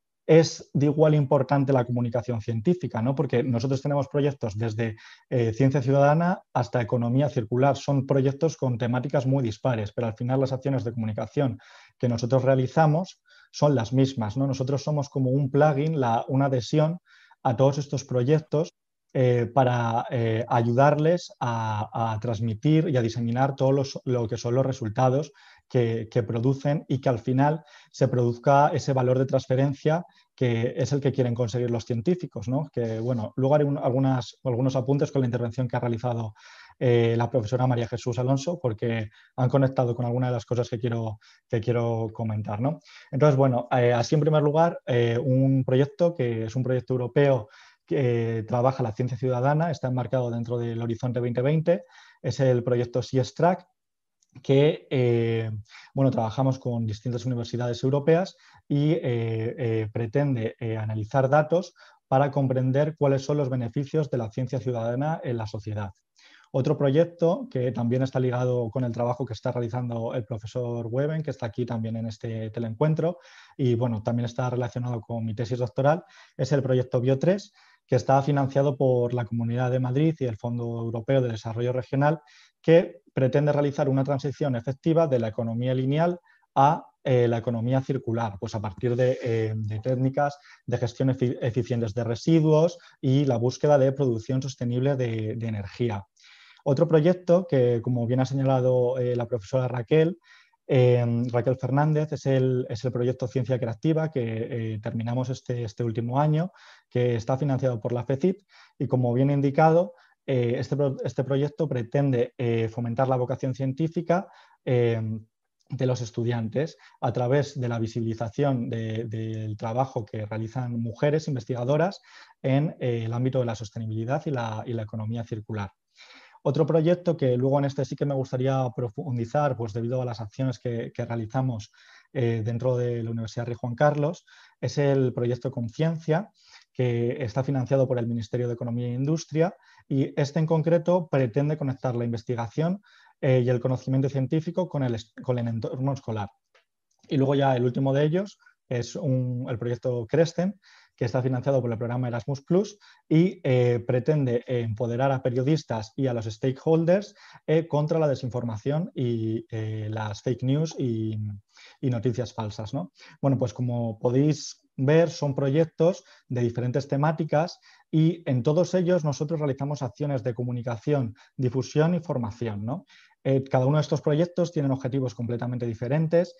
es de igual importante la comunicación científica, ¿no? Porque nosotros tenemos proyectos desde ciencia ciudadana hasta economía circular. Son proyectos con temáticas muy dispares, pero al final las acciones de comunicación que nosotros realizamos son las mismas, ¿no? Nosotros somos como un plugin, una adhesión a todos estos proyectos para ayudarles a transmitir y a diseminar todo lo que son los resultados que producen y que al final se produzca ese valor de transferencia que es el que quieren conseguir los científicos, ¿no? Que, bueno, luego haré algunos apuntes con la intervención que ha realizado la profesora María Jesús Alonso, porque han conectado con algunas de las cosas que quiero comentar, ¿no? Entonces, bueno, así en primer lugar, un proyecto que es un proyecto europeo que trabaja la ciencia ciudadana, está enmarcado dentro del Horizonte 2020, es el proyecto SIESTRAC, que bueno, trabajamos con distintas universidades europeas y pretende analizar datos para comprender cuáles son los beneficios de la ciencia ciudadana en la sociedad. Otro proyecto que también está ligado con el trabajo que está realizando el profesor Weben, que está aquí también en este teleencuentro, y bueno, también está relacionado con mi tesis doctoral, es el proyecto Bio3, que está financiado por la Comunidad de Madrid y el Fondo Europeo de Desarrollo Regional, que pretende realizar una transición efectiva de la economía lineal a la economía circular, pues a partir de técnicas de gestión eficientes de residuos y la búsqueda de producción sostenible de energía. Otro proyecto que, como bien ha señalado la profesora Raquel Fernández, es el proyecto Ciencia Creativa que terminamos este último año, que está financiado por la FECIP y, como bien he indicado, este proyecto pretende fomentar la vocación científica de los estudiantes a través de la visibilización del trabajo que realizan mujeres investigadoras en el ámbito de la sostenibilidad y la economía circular. Otro proyecto que luego en este sí que me gustaría profundizar, pues debido a las acciones que realizamos dentro de la Universidad Rey Juan Carlos, es el proyecto Conciencia, que está financiado por el Ministerio de Economía e Industria, y este en concreto pretende conectar la investigación y el conocimiento científico con el entorno escolar. Y luego ya el último de ellos es el proyecto Cresten, que está financiado por el programa Erasmus+, y pretende empoderar a periodistas y a los stakeholders contra la desinformación y las fake news y noticias falsas, ¿no? Bueno, pues como podéis ver, son proyectos de diferentes temáticas y en todos ellos nosotros realizamos acciones de comunicación, difusión y formación, ¿no? Cada uno de estos proyectos tienen objetivos completamente diferentes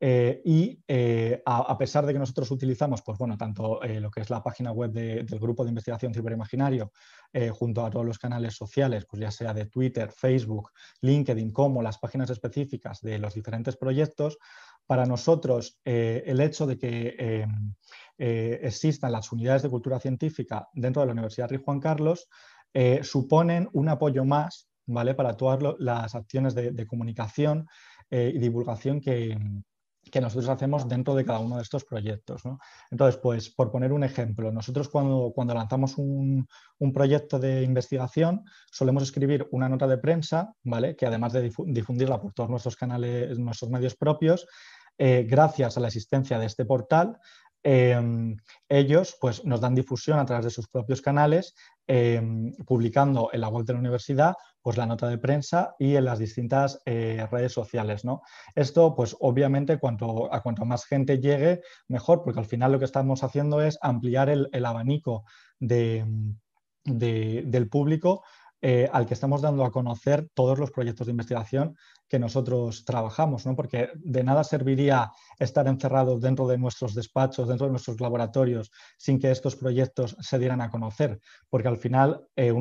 a pesar de que nosotros utilizamos pues, bueno, tanto lo que es la página web del Grupo de Investigación Ciberimaginario junto a todos los canales sociales, pues ya sea de Twitter, Facebook, LinkedIn, como las páginas específicas de los diferentes proyectos, para nosotros el hecho de que existan las unidades de cultura científica dentro de la Universidad Rey Juan Carlos suponen un apoyo más, ¿vale? Para todas las acciones de comunicación y divulgación que nosotros hacemos dentro de cada uno de estos proyectos, ¿no? Entonces, pues por poner un ejemplo, nosotros cuando lanzamos un proyecto de investigación solemos escribir una nota de prensa, ¿vale? Que además de difundirla por todos nuestros canales, nuestros medios propios, gracias a la existencia de este portal, ellos pues, nos dan difusión a través de sus propios canales, publicando en la web de la universidad pues, la nota de prensa y en las distintas redes sociales, ¿no? Esto, pues obviamente, cuanto más gente llegue, mejor, porque al final lo que estamos haciendo es ampliar el abanico del público al que estamos dando a conocer todos los proyectos de investigación que nosotros trabajamos, ¿no? Porque de nada serviría estar encerrados dentro de nuestros despachos, dentro de nuestros laboratorios, sin que estos proyectos se dieran a conocer, porque al final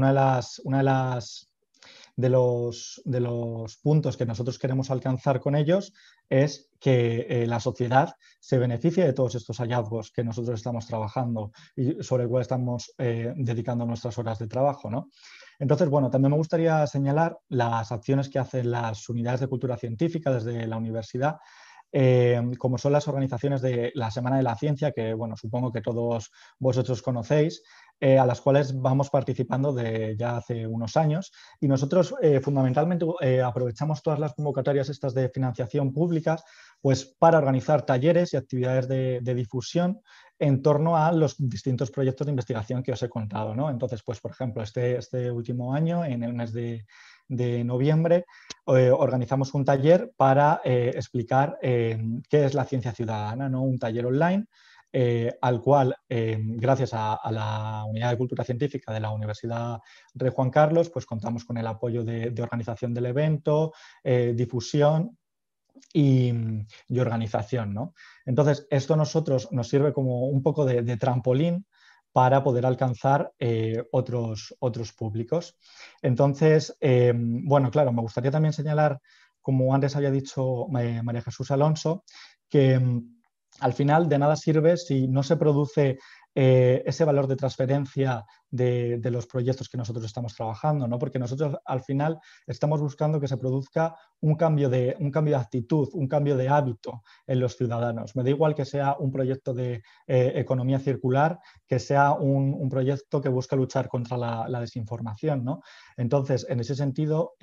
de los puntos que nosotros queremos alcanzar con ellos es que la sociedad se beneficie de todos estos hallazgos que nosotros estamos trabajando y sobre el cual estamos dedicando nuestras horas de trabajo, ¿no? Entonces, bueno, también me gustaría señalar las acciones que hacen las unidades de cultura científica desde la universidad, como son las organizaciones de la Semana de la Ciencia, que bueno, supongo que todos vosotros conocéis, a las cuales vamos participando de ya hace unos años. Y nosotros fundamentalmente aprovechamos todas las convocatorias estas de financiación públicas pues, para organizar talleres y actividades de difusión en torno a los distintos proyectos de investigación que os he contado, ¿no? Entonces, pues, por ejemplo, este último año, en el mes de noviembre, organizamos un taller para explicar qué es la ciencia ciudadana, ¿no? Un taller online al cual, gracias a la Unidad de Cultura Científica de la Universidad Rey Juan Carlos, pues contamos con el apoyo de organización del evento, difusión y organización, ¿no? Entonces, esto a nosotros nos sirve como un poco de trampolín para poder alcanzar otros públicos. Entonces, bueno, claro, me gustaría también señalar, como antes había dicho María Jesús Alonso, que al final de nada sirve si no se produce ese valor de transferencia de los proyectos que nosotros estamos trabajando, ¿no? Porque nosotros al final estamos buscando que se produzca un cambio de actitud, un cambio de hábito en los ciudadanos. Me da igual que sea un proyecto de economía circular, que sea un proyecto que busca luchar contra la desinformación, ¿no? Entonces, en ese sentido,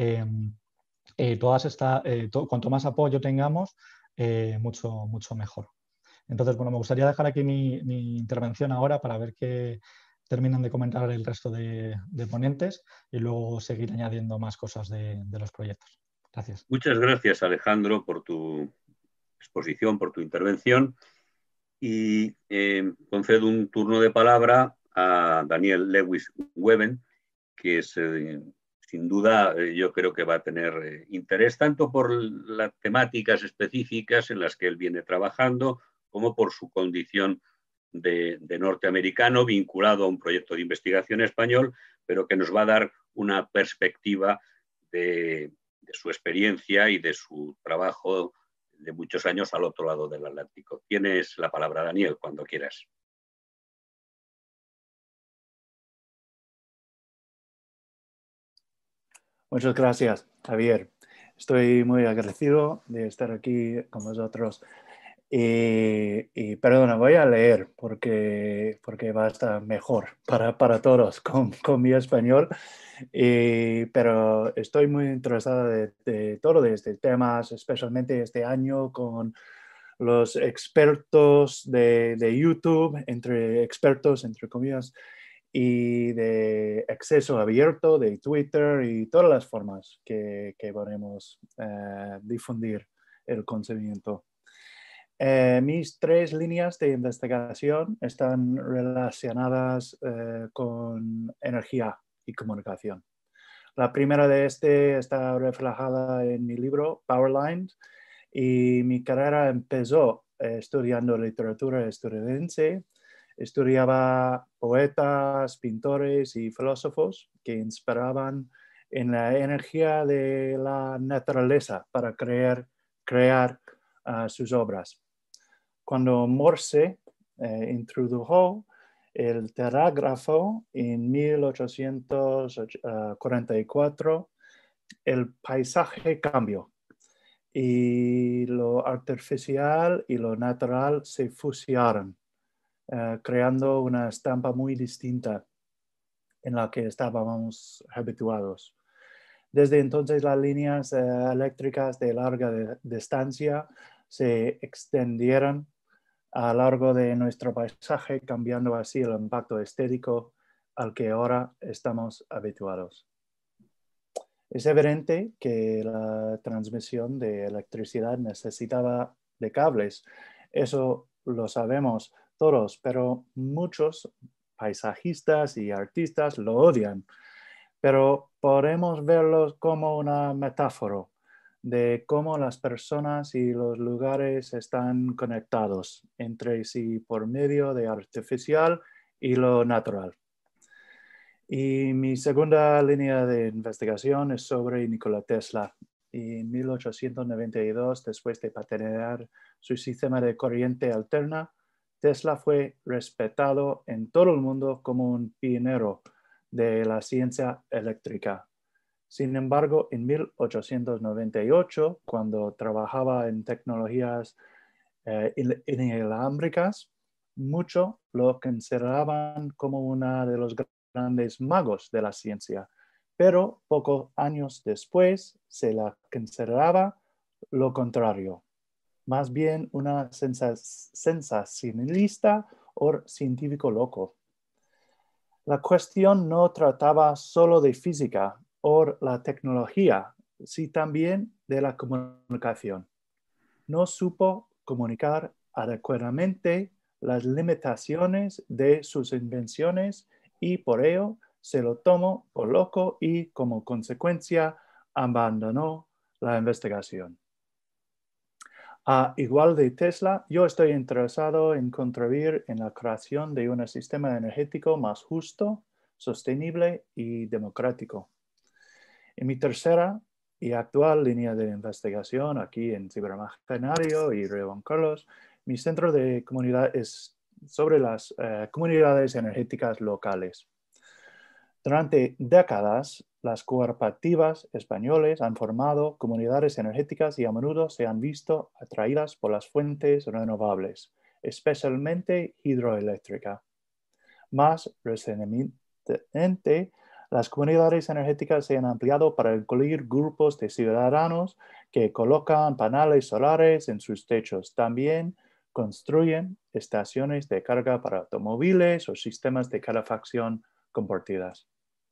cuanto más apoyo tengamos, mucho mejor. Entonces, bueno, me gustaría dejar aquí mi intervención ahora para ver qué terminan de comentar el resto de ponentes y luego seguir añadiendo más cosas de los proyectos. Gracias. Muchas gracias, Alejandro, por tu exposición, por tu intervención. Y concedo un turno de palabra a Daniel Lewis Weben, que es, sin duda, yo creo que va a tener interés tanto por las temáticas específicas en las que él viene trabajando, como por su condición de norteamericano vinculado a un proyecto de investigación español, pero que nos va a dar una perspectiva de su experiencia y de su trabajo de muchos años al otro lado del Atlántico. Tienes la palabra, Daniel, cuando quieras. Muchas gracias, Javier. Estoy muy agradecido de estar aquí con vosotros. Y perdona, voy a leer porque va a estar mejor para todos con mi español. Pero estoy muy interesada de todo de estos temas, especialmente este año con los expertos de YouTube, entre expertos, entre comillas, y de acceso abierto de Twitter y todas las formas que podemos difundir el conocimiento. Mis 3 líneas de investigación están relacionadas con energía y comunicación. La primera de está reflejada en mi libro, Powerlines, y mi carrera empezó estudiando literatura estadounidense. Estudiaba poetas, pintores y filósofos que inspiraban en la energía de la naturaleza para crear sus obras. Cuando Morse introdujo el telégrafo en 1844, el paisaje cambió y lo artificial y lo natural se fusionaron, creando una estampa muy distinta en la que estábamos habituados. Desde entonces, las líneas eléctricas de larga distancia se extendieron a lo largo de nuestro paisaje, cambiando así el impacto estético al que ahora estamos habituados. Es evidente que la transmisión de electricidad necesitaba de cables. Eso lo sabemos todos, pero muchos paisajistas y artistas lo odian. Pero podemos verlos como una metáfora de cómo las personas y los lugares están conectados entre sí por medio de artificial y lo natural. Y mi segunda línea de investigación es sobre Nikola Tesla. Y en 1892, después de patentar su sistema de corriente alterna, Tesla fue respetado en todo el mundo como un pionero de la ciencia eléctrica. Sin embargo, en 1898, cuando trabajaba en tecnologías inalámbricas, muchos lo consideraban como uno de los grandes magos de la ciencia, pero pocos años después se la consideraba lo contrario, más bien una sensacionalista o científico loco. La cuestión no trataba solo de física o la tecnología, sino también de la comunicación. No supo comunicar adecuadamente las limitaciones de sus invenciones y por ello se lo tomó por loco y como consecuencia abandonó la investigación. Igual de Tesla, yo estoy interesado en contribuir en la creación de un sistema energético más justo, sostenible y democrático. En mi tercera y actual línea de investigación aquí en Ciberimaginario y Rey Juan Carlos, mi centro de comunidad es sobre las comunidades energéticas locales. Durante décadas, las cooperativas españolas han formado comunidades energéticas y a menudo se han visto atraídas por las fuentes renovables, especialmente hidroeléctrica. Más recientemente, las comunidades energéticas se han ampliado para incluir grupos de ciudadanos que colocan paneles solares en sus techos. También construyen estaciones de carga para automóviles o sistemas de calefacción compartidos.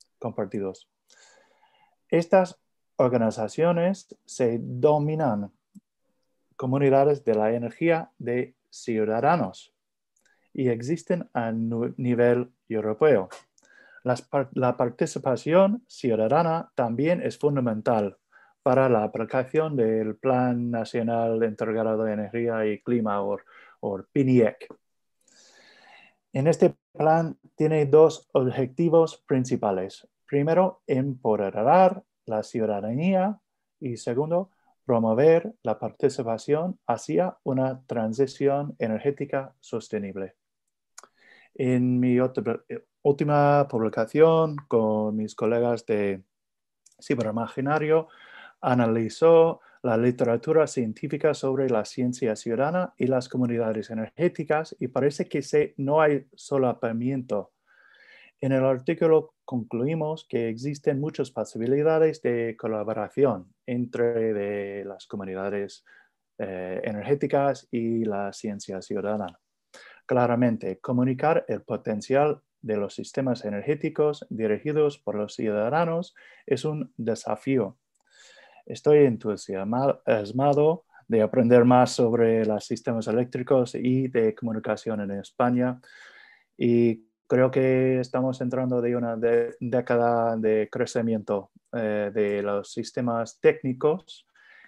Estas organizaciones se denominan comunidades de la energía de ciudadanos y existen a nivel europeo. La participación ciudadana también es fundamental para la aplicación del Plan Nacional Integrado de Energía y Clima, o PNIEC. En este plan tiene 2 objetivos principales. Primero, empoderar la ciudadanía y segundo, promover la participación hacia una transición energética sostenible. En mi última publicación con mis colegas de Ciberimaginario, analizó la literatura científica sobre la ciencia ciudadana y las comunidades energéticas y parece que no hay solapamiento. En el artículo concluimos que existen muchas posibilidades de colaboración entre las comunidades energéticas y la ciencia ciudadana. Claramente, comunicar el potencial de los sistemas energéticos dirigidos por los ciudadanos es un desafío. Estoy entusiasmado de aprender más sobre los sistemas eléctricos y de comunicación en España y creo que estamos entrando de una década de crecimiento de los sistemas técnicos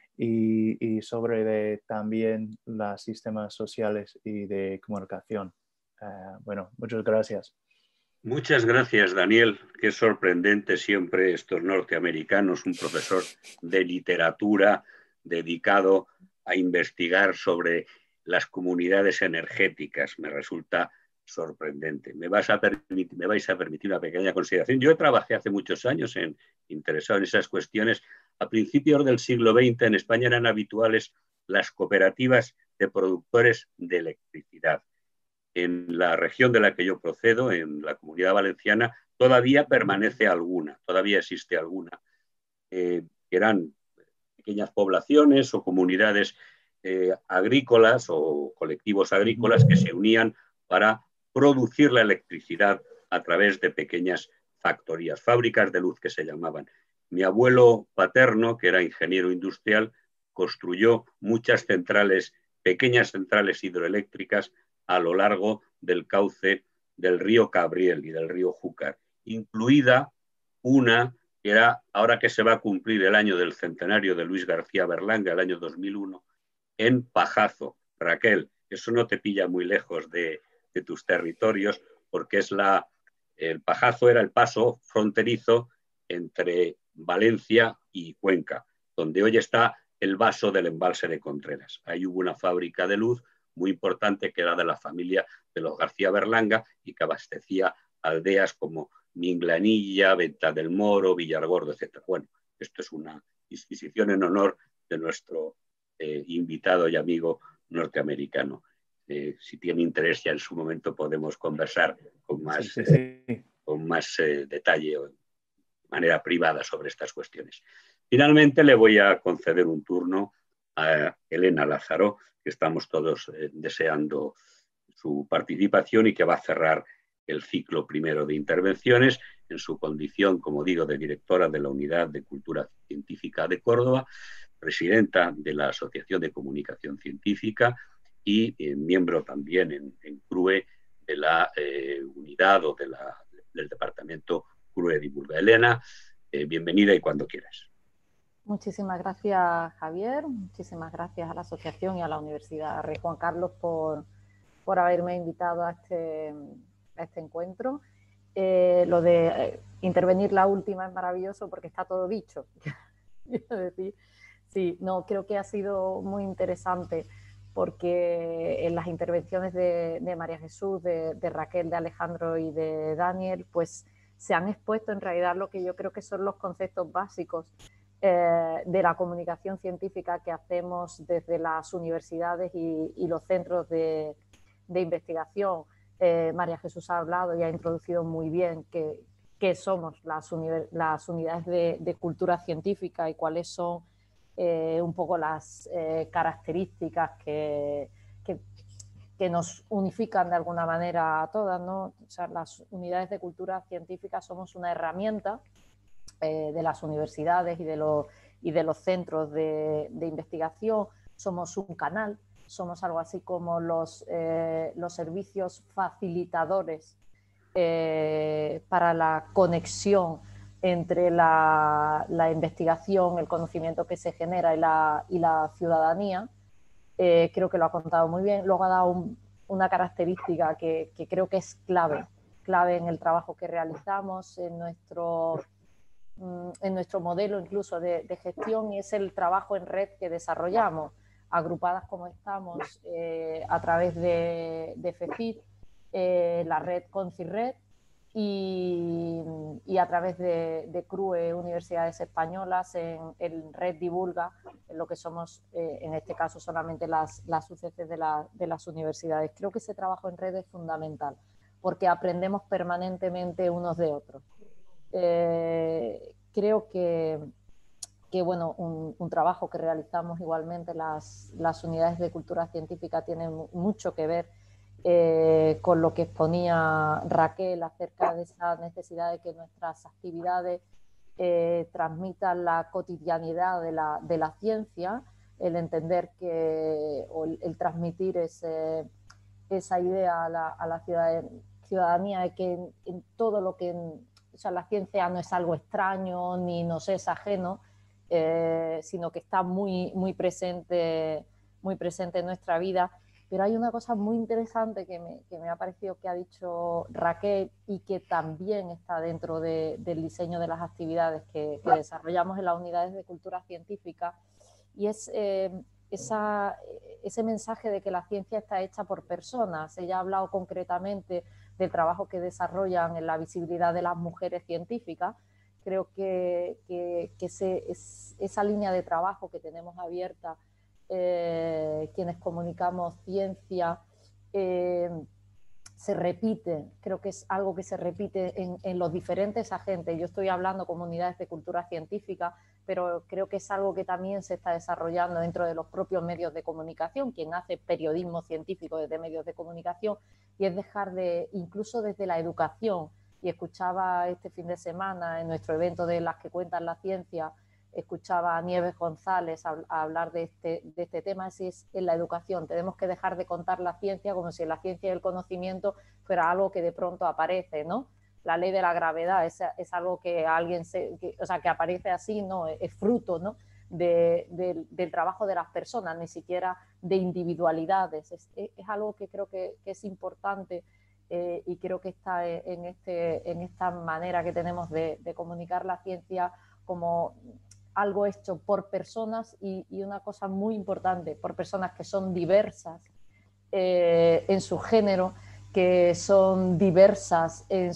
y sobre también los sistemas sociales y de comunicación. Bueno, muchas gracias. Muchas gracias, Daniel. Qué sorprendente siempre estos norteamericanos, un profesor de literatura dedicado a investigar sobre las comunidades energéticas. Me resulta sorprendente. Me vais a permitir una pequeña consideración. Yo trabajé hace muchos años interesado en esas cuestiones. A principios del siglo XX en España eran habituales las cooperativas de productores de electricidad. En la región de la que yo procedo, en la Comunidad Valenciana, todavía permanece alguna, todavía existe alguna. Eran pequeñas poblaciones o comunidades agrícolas o colectivos agrícolas que se unían para producir la electricidad a través de pequeñas factorías, fábricas de luz que se llamaban. Mi abuelo paterno, que era ingeniero industrial, construyó muchas centrales, pequeñas centrales hidroeléctricas a lo largo del cauce del río Cabriel y del río Júcar, incluida una que era, ahora que se va a cumplir el año del centenario de Luis García Berlanga, el año 2001, en Pajazo. Raquel, eso no te pilla muy lejos de tus territorios, porque el Pajazo era el paso fronterizo entre Valencia y Cuenca, donde hoy está el vaso del embalse de Contreras. Ahí hubo una fábrica de luz muy importante que era de la familia de los García Berlanga y que abastecía aldeas como Minglanilla, Venta del Moro, Villargordo, etc. Bueno, esto es una disquisición en honor de nuestro invitado y amigo norteamericano. Si tiene interés, ya en su momento podemos conversar con más, con más detalle o de manera privada sobre estas cuestiones. Finalmente, le voy a conceder un turno a Elena Lázaro, que estamos todos deseando su participación y que va a cerrar el ciclo primero de intervenciones en su condición, como digo, de directora de la Unidad de Cultura Científica de Córdoba, presidenta de la Asociación de Comunicación Científica y miembro también en CRUE de la unidad o del departamento CRUE Divulga. Elena, bienvenida y cuando quieras. Muchísimas gracias, Javier. Muchísimas gracias a la asociación y a la Universidad Rey Juan Carlos por haberme invitado a este encuentro. Lo de intervenir la última es maravilloso porque está todo dicho. Quiero decir, sí, no, creo que ha sido muy interesante porque en las intervenciones de María Jesús, de Raquel, de Alejandro y de Daniel, pues se han expuesto en realidad lo que yo creo que son los conceptos básicos de la comunicación científica que hacemos desde las universidades y los centros de investigación. María Jesús ha hablado y ha introducido muy bien qué somos las unidades de cultura científica y cuáles son un poco las características que nos unifican de alguna manera a todas, ¿no? O sea, las unidades de cultura científica somos una herramienta de las universidades y de los centros de investigación, somos un canal, somos algo así como los servicios facilitadores para la conexión entre la investigación, el conocimiento que se genera y la ciudadanía. Creo que lo ha contado muy bien. Luego ha dado una característica que creo que es clave en el trabajo que realizamos, en nuestro modelo incluso de gestión, y es el trabajo en red que desarrollamos, agrupadas como estamos a través de FECIT, la red CONCIRRED y a través de CRUE, Universidades Españolas, en Red Divulga, en lo que somos en este caso solamente las UCC de las universidades. Creo que ese trabajo en red es fundamental porque aprendemos permanentemente unos de otros. Creo que que bueno, un trabajo que realizamos igualmente las unidades de cultura científica tiene mucho que ver con lo que exponía Raquel acerca de esa necesidad de que nuestras actividades transmitan la cotidianidad de la ciencia, el entender que, o el transmitir esa idea a la ciudadanía de que en todo lo que, o sea, la ciencia no es algo extraño ni nos es ajeno, sino que está muy presente en nuestra vida. Pero hay una cosa muy interesante que me ha parecido que ha dicho Raquel y que también está dentro del diseño de las actividades que desarrollamos en las unidades de cultura científica, y es ese mensaje de que la ciencia está hecha por personas. Ella ha hablado concretamente del trabajo que desarrollan en la visibilidad de las mujeres científicas. Creo que esa línea de trabajo que tenemos abierta quienes comunicamos ciencia se repite, creo que es algo que se repite en los diferentes agentes. Yo estoy hablando comunidades de cultura científica, pero creo que es algo que también se está desarrollando dentro de los propios medios de comunicación, quien hace periodismo científico desde medios de comunicación, y es dejar de, incluso desde la educación, y escuchaba este fin de semana en nuestro evento de Las que cuentan la ciencia, escuchaba a Nieves González a hablar de este tema, es en la educación. Tenemos que dejar de contar la ciencia como si la ciencia y el conocimiento fuera algo que de pronto aparece, ¿no? La ley de la gravedad es algo que alguien que aparece así, ¿no? Es fruto, ¿no? del trabajo de las personas, ni siquiera de individualidades. Es algo que creo que es importante y creo que está en esta manera que tenemos de comunicar la ciencia como algo hecho por personas y una cosa muy importante, por personas que son diversas en su género, que son diversas en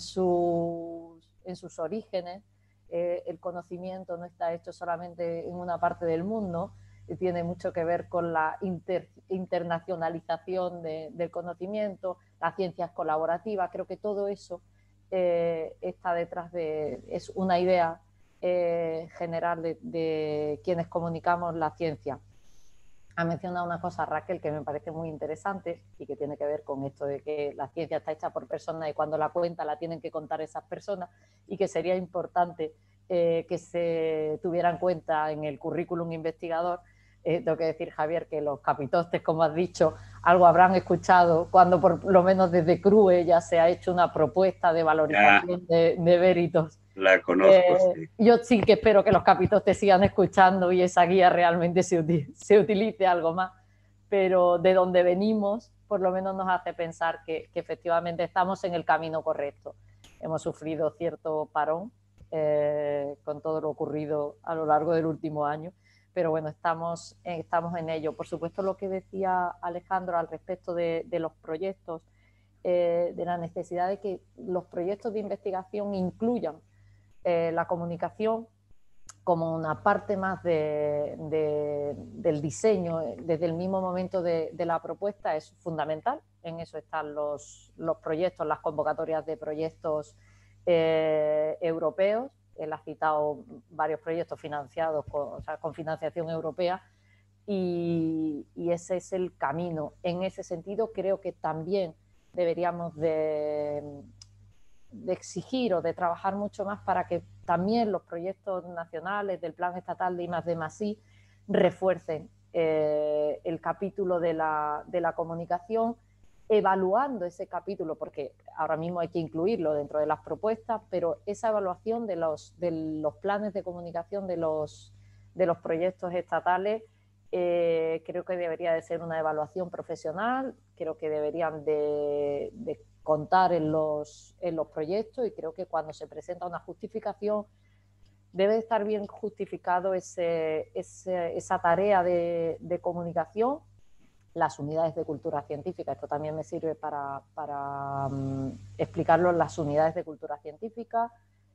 sus orígenes. El conocimiento no está hecho solamente en una parte del mundo, tiene mucho que ver con la internacionalización del conocimiento, la ciencia es colaborativa. Creo que todo eso está detrás es una idea general de quienes comunicamos la ciencia. Ha mencionado una cosa, Raquel, que me parece muy interesante y que tiene que ver con esto de que la ciencia está hecha por personas y cuando la cuenta la tienen que contar esas personas, y que sería importante que se tuviera en cuenta en el currículum investigador. Tengo que decir, Javier, que los capitostes, como has dicho, algo habrán escuchado cuando por lo menos desde CRUE ya se ha hecho una propuesta de valorización de méritos. La conozco, sí. Yo sí que espero que los capitostes sigan escuchando y esa guía realmente se utilice algo más, pero de donde venimos por lo menos nos hace pensar que efectivamente estamos en el camino correcto. Hemos sufrido cierto parón con todo lo ocurrido a lo largo del último año, pero bueno, estamos en ello. Por supuesto, lo que decía Alejandro al respecto de los proyectos, de la necesidad de que los proyectos de investigación incluyan la comunicación como una parte más del diseño desde el mismo momento de la propuesta es fundamental. En eso están los proyectos, las convocatorias de proyectos europeos. Él ha citado varios proyectos financiados con financiación europea y ese es el camino. En ese sentido creo que también deberíamos de exigir o de trabajar mucho más para que también los proyectos nacionales del Plan Estatal de I+D+I refuercen el capítulo de la comunicación, evaluando ese capítulo, porque ahora mismo hay que incluirlo dentro de las propuestas, pero esa evaluación de los planes de comunicación de los proyectos estatales creo que debería de ser una evaluación profesional, creo que deberían de contar en los proyectos, y creo que cuando se presenta una justificación debe estar bien justificado esa tarea de comunicación. Las unidades de cultura científica, esto también me sirve para explicarlo en las unidades de cultura científica.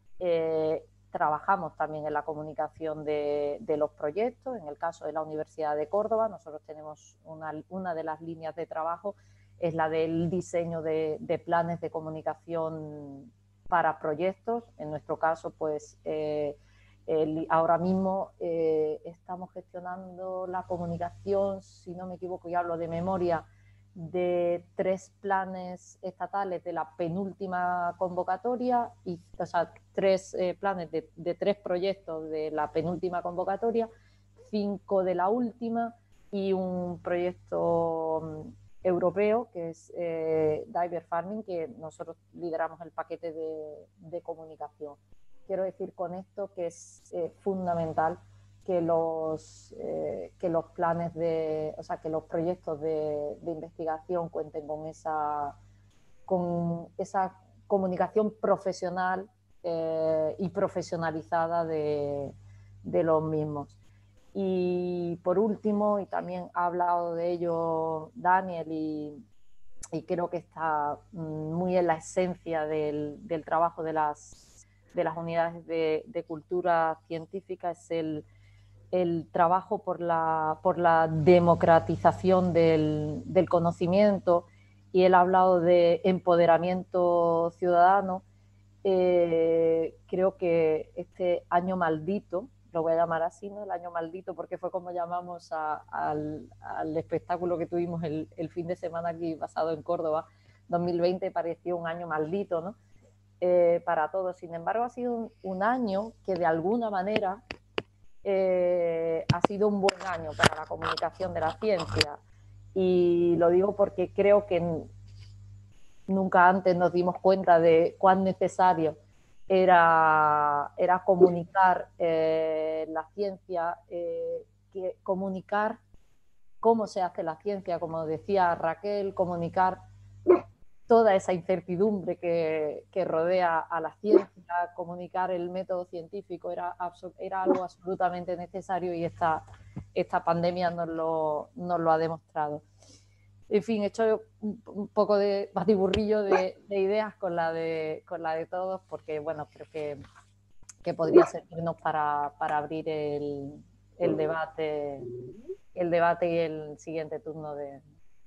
Trabajamos también en la comunicación de los proyectos. En el caso de la Universidad de Córdoba, nosotros tenemos una de las líneas de trabajo es la del diseño de planes de comunicación para proyectos. En nuestro caso, pues ahora mismo estamos gestionando la comunicación, si no me equivoco y hablo de memoria, de 3 planes estatales de la penúltima convocatoria, o sea, 3 planes de 3 proyectos de la penúltima convocatoria, 5 de la última y un proyecto europeo que es Diver Farming, que nosotros lideramos el paquete de comunicación. Quiero decir con esto que es fundamental que los planes o sea, que los proyectos de investigación cuenten con esa comunicación profesional y profesionalizada de los mismos. Y por último, y también ha hablado de ello Daniel, y creo que está muy en la esencia del trabajo de las unidades de cultura científica, es el trabajo por la democratización del conocimiento, y él ha hablado de empoderamiento ciudadano. Creo que este año maldito, lo voy a llamar así, ¿no? El año maldito, porque fue como llamamos al espectáculo que tuvimos el fin de semana aquí basado en Córdoba, 2020 pareció un año maldito, ¿no? Para todos. Sin embargo, ha sido un año que de alguna manera ha sido un buen año para la comunicación de la ciencia, y lo digo porque creo que nunca antes nos dimos cuenta de cuán necesario era comunicar la ciencia, comunicar cómo se hace la ciencia, como decía Raquel, comunicar toda esa incertidumbre que rodea a la ciencia, comunicar el método científico era algo absolutamente necesario, y esta pandemia nos lo ha demostrado. En fin, he hecho un poco de batiburrillo de ideas con la de todos, porque bueno, creo que podría servirnos para abrir el debate y el siguiente turno de...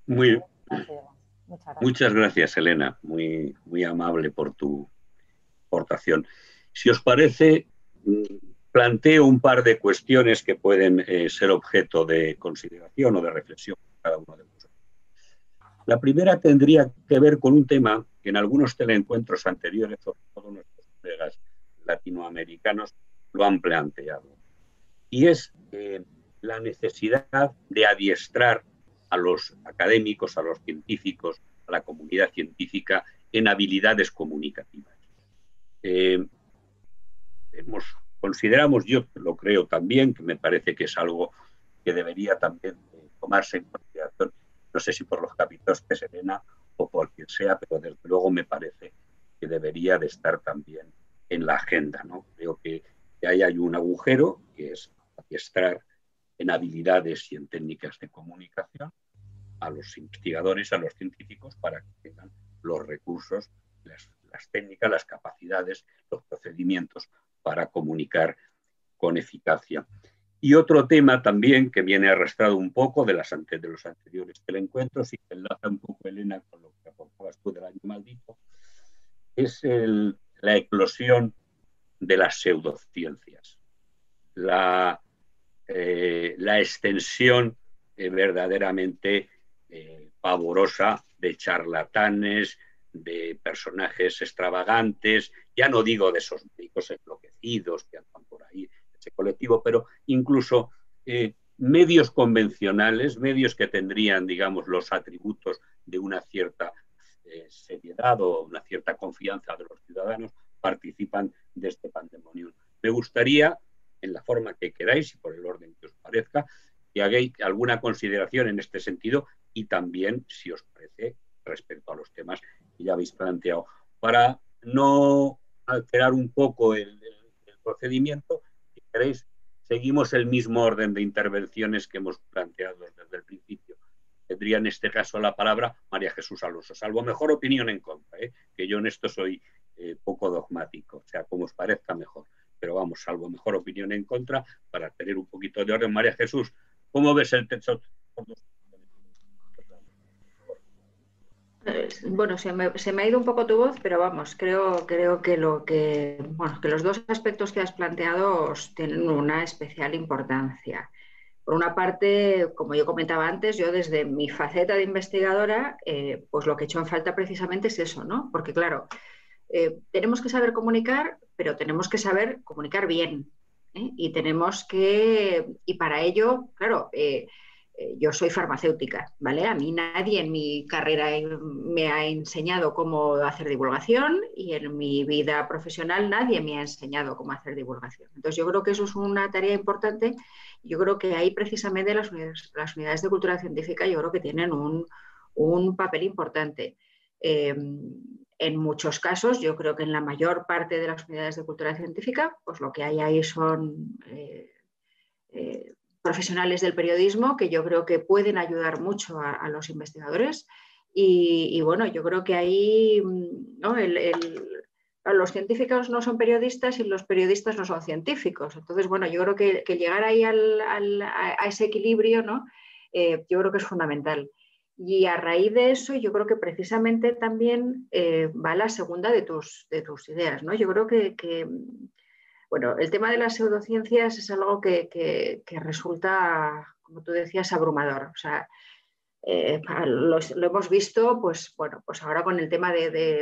Muchas gracias, Elena. Muy, muy amable por tu aportación. Si os parece, planteo un par de cuestiones que pueden ser objeto de consideración o de reflexión para cada uno de vosotros. La primera tendría que ver con un tema que en algunos teleencuentros anteriores, sobre todo nuestros colegas latinoamericanos, lo han planteado. Y es la necesidad de adiestrar a los académicos, a los científicos, a la comunidad científica en habilidades comunicativas. Consideramos, yo lo creo también, que me parece que es algo que debería también tomarse en consideración, no sé si por los capítulos de Elena o por quien sea, pero desde luego me parece que debería de estar también en la agenda, ¿no? Creo que ahí hay un agujero, que es adiestrar en habilidades y en técnicas de comunicación a los investigadores, a los científicos, para que tengan los recursos, las técnicas, las capacidades, los procedimientos para comunicar con eficacia. Y otro tema también que viene arrastrado un poco de los anteriores teleencuentros y que enlaza un poco, Elena, con lo que aportabas tú del año maldito, es la eclosión de las pseudociencias. La extensión verdaderamente pavorosa de charlatanes, de personajes extravagantes, ya no digo de esos médicos enloquecidos que andan por ahí, ese colectivo, pero incluso medios convencionales, medios que tendrían, digamos, los atributos de una cierta seriedad o una cierta confianza de los ciudadanos, participan de este pandemonium. Me gustaría, en la forma que queráis y por el orden que os parezca, que hagáis alguna consideración en este sentido y también, si os parece, respecto a los temas que ya habéis planteado. Para no alterar un poco el procedimiento, si queréis, seguimos el mismo orden de intervenciones que hemos planteado desde el principio. Tendría en este caso la palabra María Jesús Alonso, salvo mejor opinión en contra, que yo en esto soy poco dogmático, o sea, como os parezca mejor. Pero vamos, salvo mejor opinión en contra, para tener un poquito de orden. María Jesús, ¿cómo ves el texto? Bueno, se me ha ido un poco tu voz, pero vamos, creo que que los dos aspectos que has planteado tienen una especial importancia. Por una parte, como yo comentaba antes, yo desde mi faceta de investigadora, pues lo que he hecho en falta precisamente es eso, ¿no? Porque claro, tenemos que saber comunicar, pero tenemos que saber comunicar bien, ¿eh? Y para ello, claro, yo soy farmacéutica, ¿vale? A mí nadie en mi carrera me ha enseñado cómo hacer divulgación y en mi vida profesional nadie me ha enseñado cómo hacer divulgación. Entonces yo creo que eso es una tarea importante. Yo creo que ahí precisamente las unidades de cultura científica yo creo que tienen un papel importante. En muchos casos, yo creo que en la mayor parte de las unidades de cultura científica, pues lo que hay ahí son profesionales del periodismo que yo creo que pueden ayudar mucho a los investigadores. Y bueno, yo creo que ahí, ¿no? Los científicos no son periodistas y los periodistas no son científicos. Entonces, bueno, yo creo que llegar ahí a ese equilibrio, ¿no? Yo creo que es fundamental. Y a raíz de eso, yo creo que precisamente también va la segunda de tus ideas, ¿no? Yo creo que bueno, el tema de las pseudociencias es algo que resulta, como tú decías, abrumador. O sea, lo hemos visto, pues bueno, pues ahora con el tema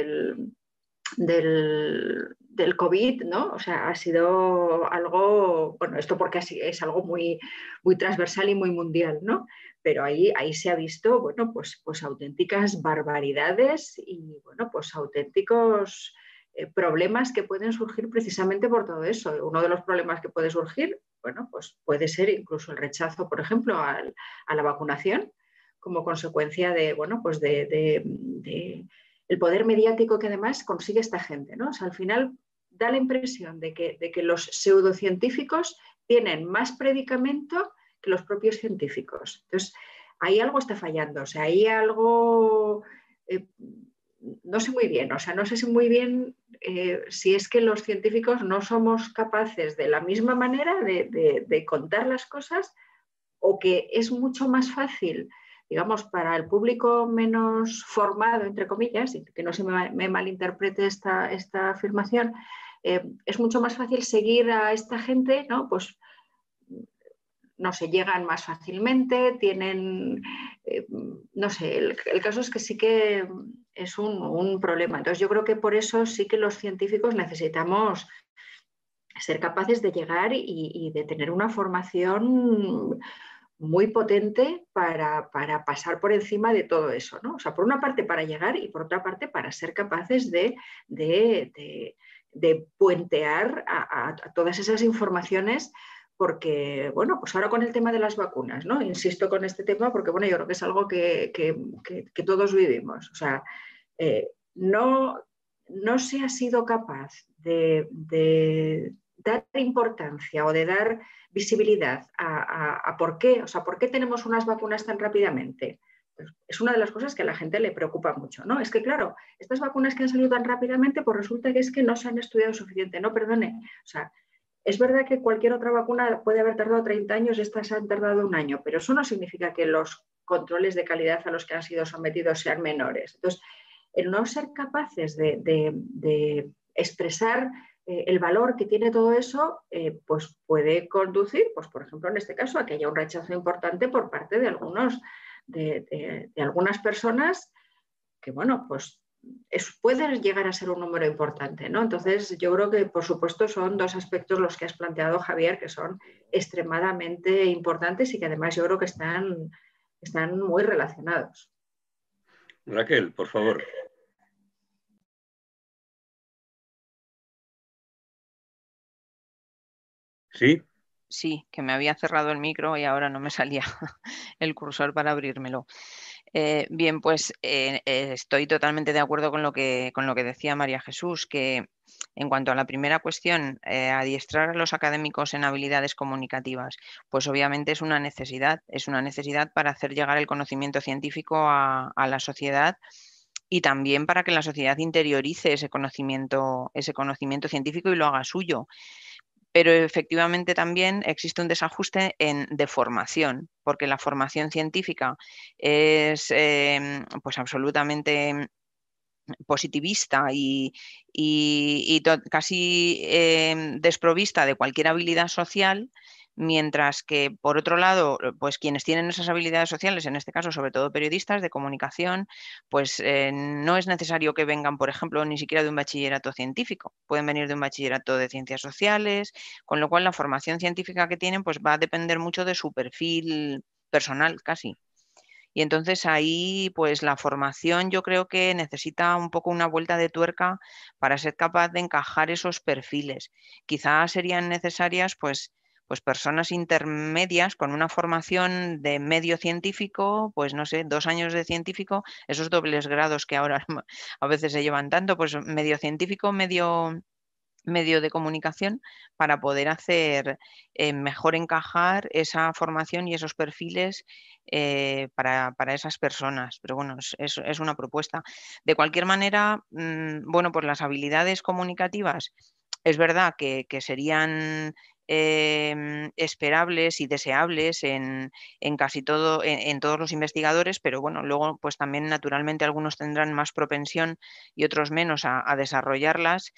del COVID, ¿no? O sea, ha sido algo, bueno, esto porque es algo muy, muy transversal y muy mundial, ¿no? Pero ahí se ha visto, bueno, pues auténticas barbaridades y, bueno, pues auténticos problemas que pueden surgir precisamente por todo eso. Uno de los problemas que puede surgir, bueno, pues puede ser incluso el rechazo, por ejemplo, a la vacunación como consecuencia de, bueno, pues de el poder mediático que además consigue esta gente, ¿no? O sea, al final da la impresión de que los pseudocientíficos tienen más predicamento que los propios científicos. Entonces, ahí algo está fallando, o sea, ahí algo... no sé muy bien, o sea, no sé muy bien si es que los científicos no somos capaces de la misma manera de contar las cosas o que es mucho más fácil, digamos, para el público menos formado, entre comillas, y que no se me malinterprete esta afirmación, es mucho más fácil seguir a esta gente, ¿no? Pues no se llegan más fácilmente, tienen, no sé, el caso es que sí que es un problema. Entonces yo creo que por eso sí que los científicos necesitamos ser capaces de llegar y de tener una formación muy potente para pasar por encima de todo eso, ¿no? O sea, por una parte para llegar y por otra parte para ser capaces de puentear a todas esas informaciones porque, bueno, pues ahora con el tema de las vacunas, ¿no? Insisto con este tema porque, bueno, yo creo que es algo que todos vivimos. O sea, no se ha sido capaz de dar importancia o de dar visibilidad a por qué, o sea, por qué tenemos unas vacunas tan rápidamente. Pues es una de las cosas que a la gente le preocupa mucho, ¿no? Es que, claro, estas vacunas que han salido tan rápidamente, pues resulta que es que no se han estudiado suficiente. No, perdone, o sea, es verdad que cualquier otra vacuna puede haber tardado 30 años, estas han tardado un año, pero eso no significa que los controles de calidad a los que han sido sometidos sean menores. Entonces, el no ser capaces de expresar el valor que tiene todo eso, pues puede conducir, pues por ejemplo en este caso, a que haya un rechazo importante por parte de algunas personas que, bueno, pues puede llegar a ser un número importante, ¿no? Entonces yo creo que por supuesto son dos aspectos los que has planteado, Javier, que son extremadamente importantes y que además yo creo que están muy relacionados. Raquel, por favor. ¿Sí? Sí, que me había cerrado el micro y ahora no me salía el cursor para abrírmelo. Bien, pues estoy totalmente de acuerdo con lo que decía María Jesús, que en cuanto a la primera cuestión, adiestrar a los académicos en habilidades comunicativas, pues obviamente es una necesidad para hacer llegar el conocimiento científico a la sociedad y también para que la sociedad interiorice ese conocimiento científico y lo haga suyo. pero efectivamente también existe un desajuste de formación, porque la formación científica es pues absolutamente positivista y casi desprovista de cualquier habilidad social, mientras que, por otro lado, pues quienes tienen esas habilidades sociales, en este caso sobre todo periodistas de comunicación, pues no es necesario que vengan, por ejemplo, ni siquiera de un bachillerato científico, pueden venir de un bachillerato de ciencias sociales, con lo cual la formación científica que tienen pues va a depender mucho de su perfil personal casi. Y entonces ahí, pues la formación yo creo que necesita un poco una vuelta de tuerca para ser capaz de encajar esos perfiles. Quizás serían necesarias, pues personas intermedias con una formación de medio científico, pues no sé, 2 años de científico, esos dobles grados que ahora a veces se llevan tanto, pues medio científico, medio de comunicación, para poder hacer mejor encajar esa formación y esos perfiles para esas personas. Pero bueno, es una propuesta. De cualquier manera, bueno, pues las habilidades comunicativas es verdad que serían esperables y deseables en casi todo, en todos los investigadores, pero bueno, luego pues también naturalmente algunos tendrán más propensión y otros menos a desarrollarlas.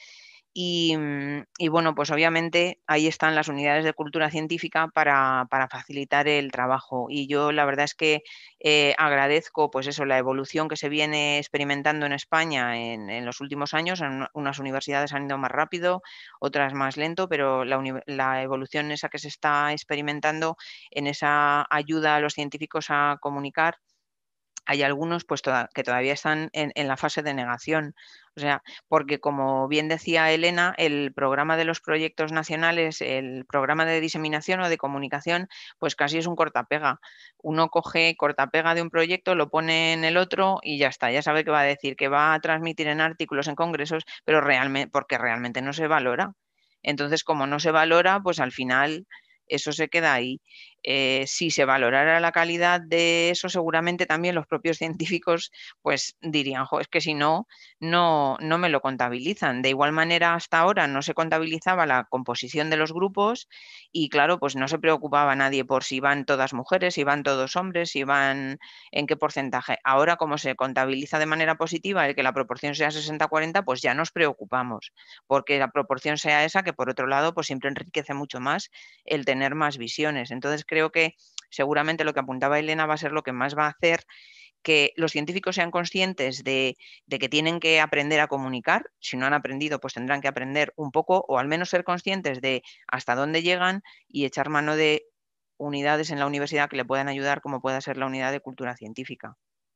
Y bueno, pues obviamente ahí están las unidades de cultura científica para facilitar el trabajo. Y yo la verdad es que agradezco pues eso, la evolución que se viene experimentando en España en los últimos años. En unas universidades han ido más rápido, otras más lento, pero la evolución esa que se está experimentando en esa ayuda a los científicos a comunicar, hay algunos pues que todavía están en la fase de negación. O sea, porque como bien decía Elena, el programa de los proyectos nacionales, el programa de diseminación o de comunicación, pues casi es un cortapega. Uno coge cortapega de un proyecto, lo pone en el otro y ya está. Ya sabe que va a decir, que va a transmitir en artículos, en congresos, pero porque realmente no se valora. Entonces, como no se valora, pues al final eso se queda ahí. Si se valorara la calidad de eso, seguramente también los propios científicos pues dirían, es que si no, no me lo contabilizan. De igual manera, hasta ahora no se contabilizaba la composición de los grupos y claro, pues no se preocupaba nadie por si van todas mujeres, si van todos hombres, si van en qué porcentaje. Ahora, como se contabiliza de manera positiva el que la proporción sea 60-40, pues ya nos preocupamos, porque la proporción sea esa, que por otro lado, pues siempre enriquece mucho más el tener más visiones. Entonces creo que seguramente lo que apuntaba Elena va a ser lo que más va a hacer que los científicos sean conscientes de que tienen que aprender a comunicar. Si no han aprendido, pues tendrán que aprender un poco, o al menos ser conscientes de hasta dónde llegan y echar mano de unidades en la universidad que le puedan ayudar, como pueda ser la unidad de cultura científica.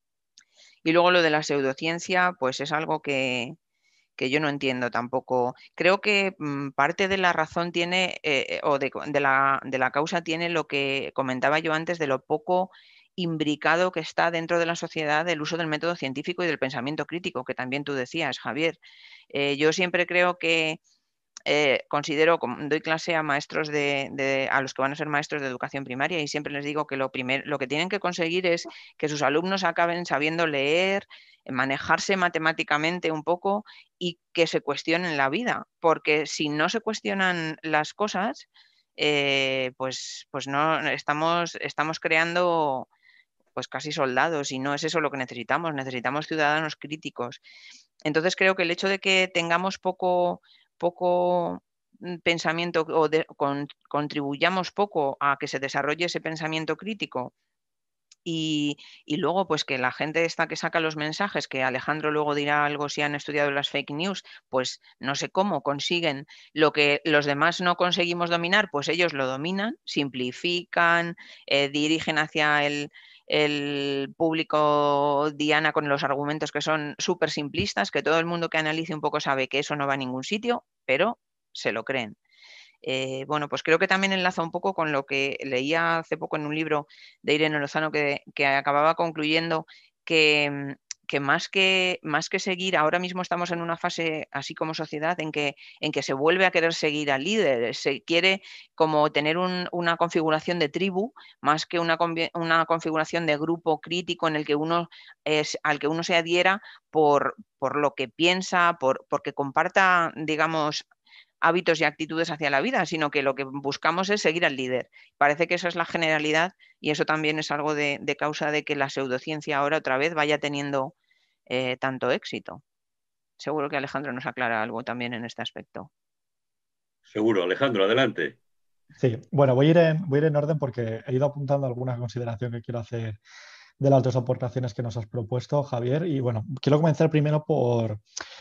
Y luego lo de la pseudociencia, pues es algo que yo no entiendo tampoco. Creo que parte de la razón tiene, o de la causa tiene lo que comentaba yo antes, de lo poco imbricado que está dentro de la sociedad el uso del método científico y del pensamiento crítico, que también tú decías, Javier. Yo siempre creo que considero, doy clase a maestros a los que van a ser maestros de educación primaria, y siempre les digo que lo que tienen que conseguir es que sus alumnos acaben sabiendo leer, manejarse matemáticamente un poco y que se cuestionen la vida, porque si no se cuestionan las cosas, pues no estamos creando pues casi soldados, y no es eso lo que necesitamos ciudadanos críticos. Entonces creo que el hecho de que tengamos poco pensamiento, o contribuyamos poco a que se desarrolle ese pensamiento crítico, y luego pues que la gente esta que saca los mensajes, que Alejandro luego dirá algo si han estudiado las fake news, pues no sé cómo consiguen lo que los demás no conseguimos dominar, pues ellos lo dominan, simplifican, dirigen hacia el público diana con los argumentos que son súper simplistas, que todo el mundo que analice un poco sabe que eso no va a ningún sitio, pero se lo creen. Bueno, pues creo que también enlaza un poco con lo que leía hace poco en un libro de Irene Lozano, que acababa concluyendo que más que seguir, ahora mismo estamos en una fase, así como sociedad, en que se vuelve a querer seguir al líder, se quiere como tener una configuración de tribu, más que una configuración de grupo crítico en el que al que uno se adhiera por lo que piensa, porque comparta, digamos, hábitos y actitudes hacia la vida, sino que lo que buscamos es seguir al líder. Parece que esa es la generalidad y eso también es algo de causa de que la pseudociencia ahora otra vez vaya teniendo tanto éxito. Seguro que Alejandro nos aclara algo también en este aspecto. Seguro. Alejandro, adelante. Sí, bueno, voy a ir en orden porque he ido apuntando alguna consideración que quiero hacer de las dos aportaciones que nos has propuesto, Javier. Y bueno, quiero comenzar primero por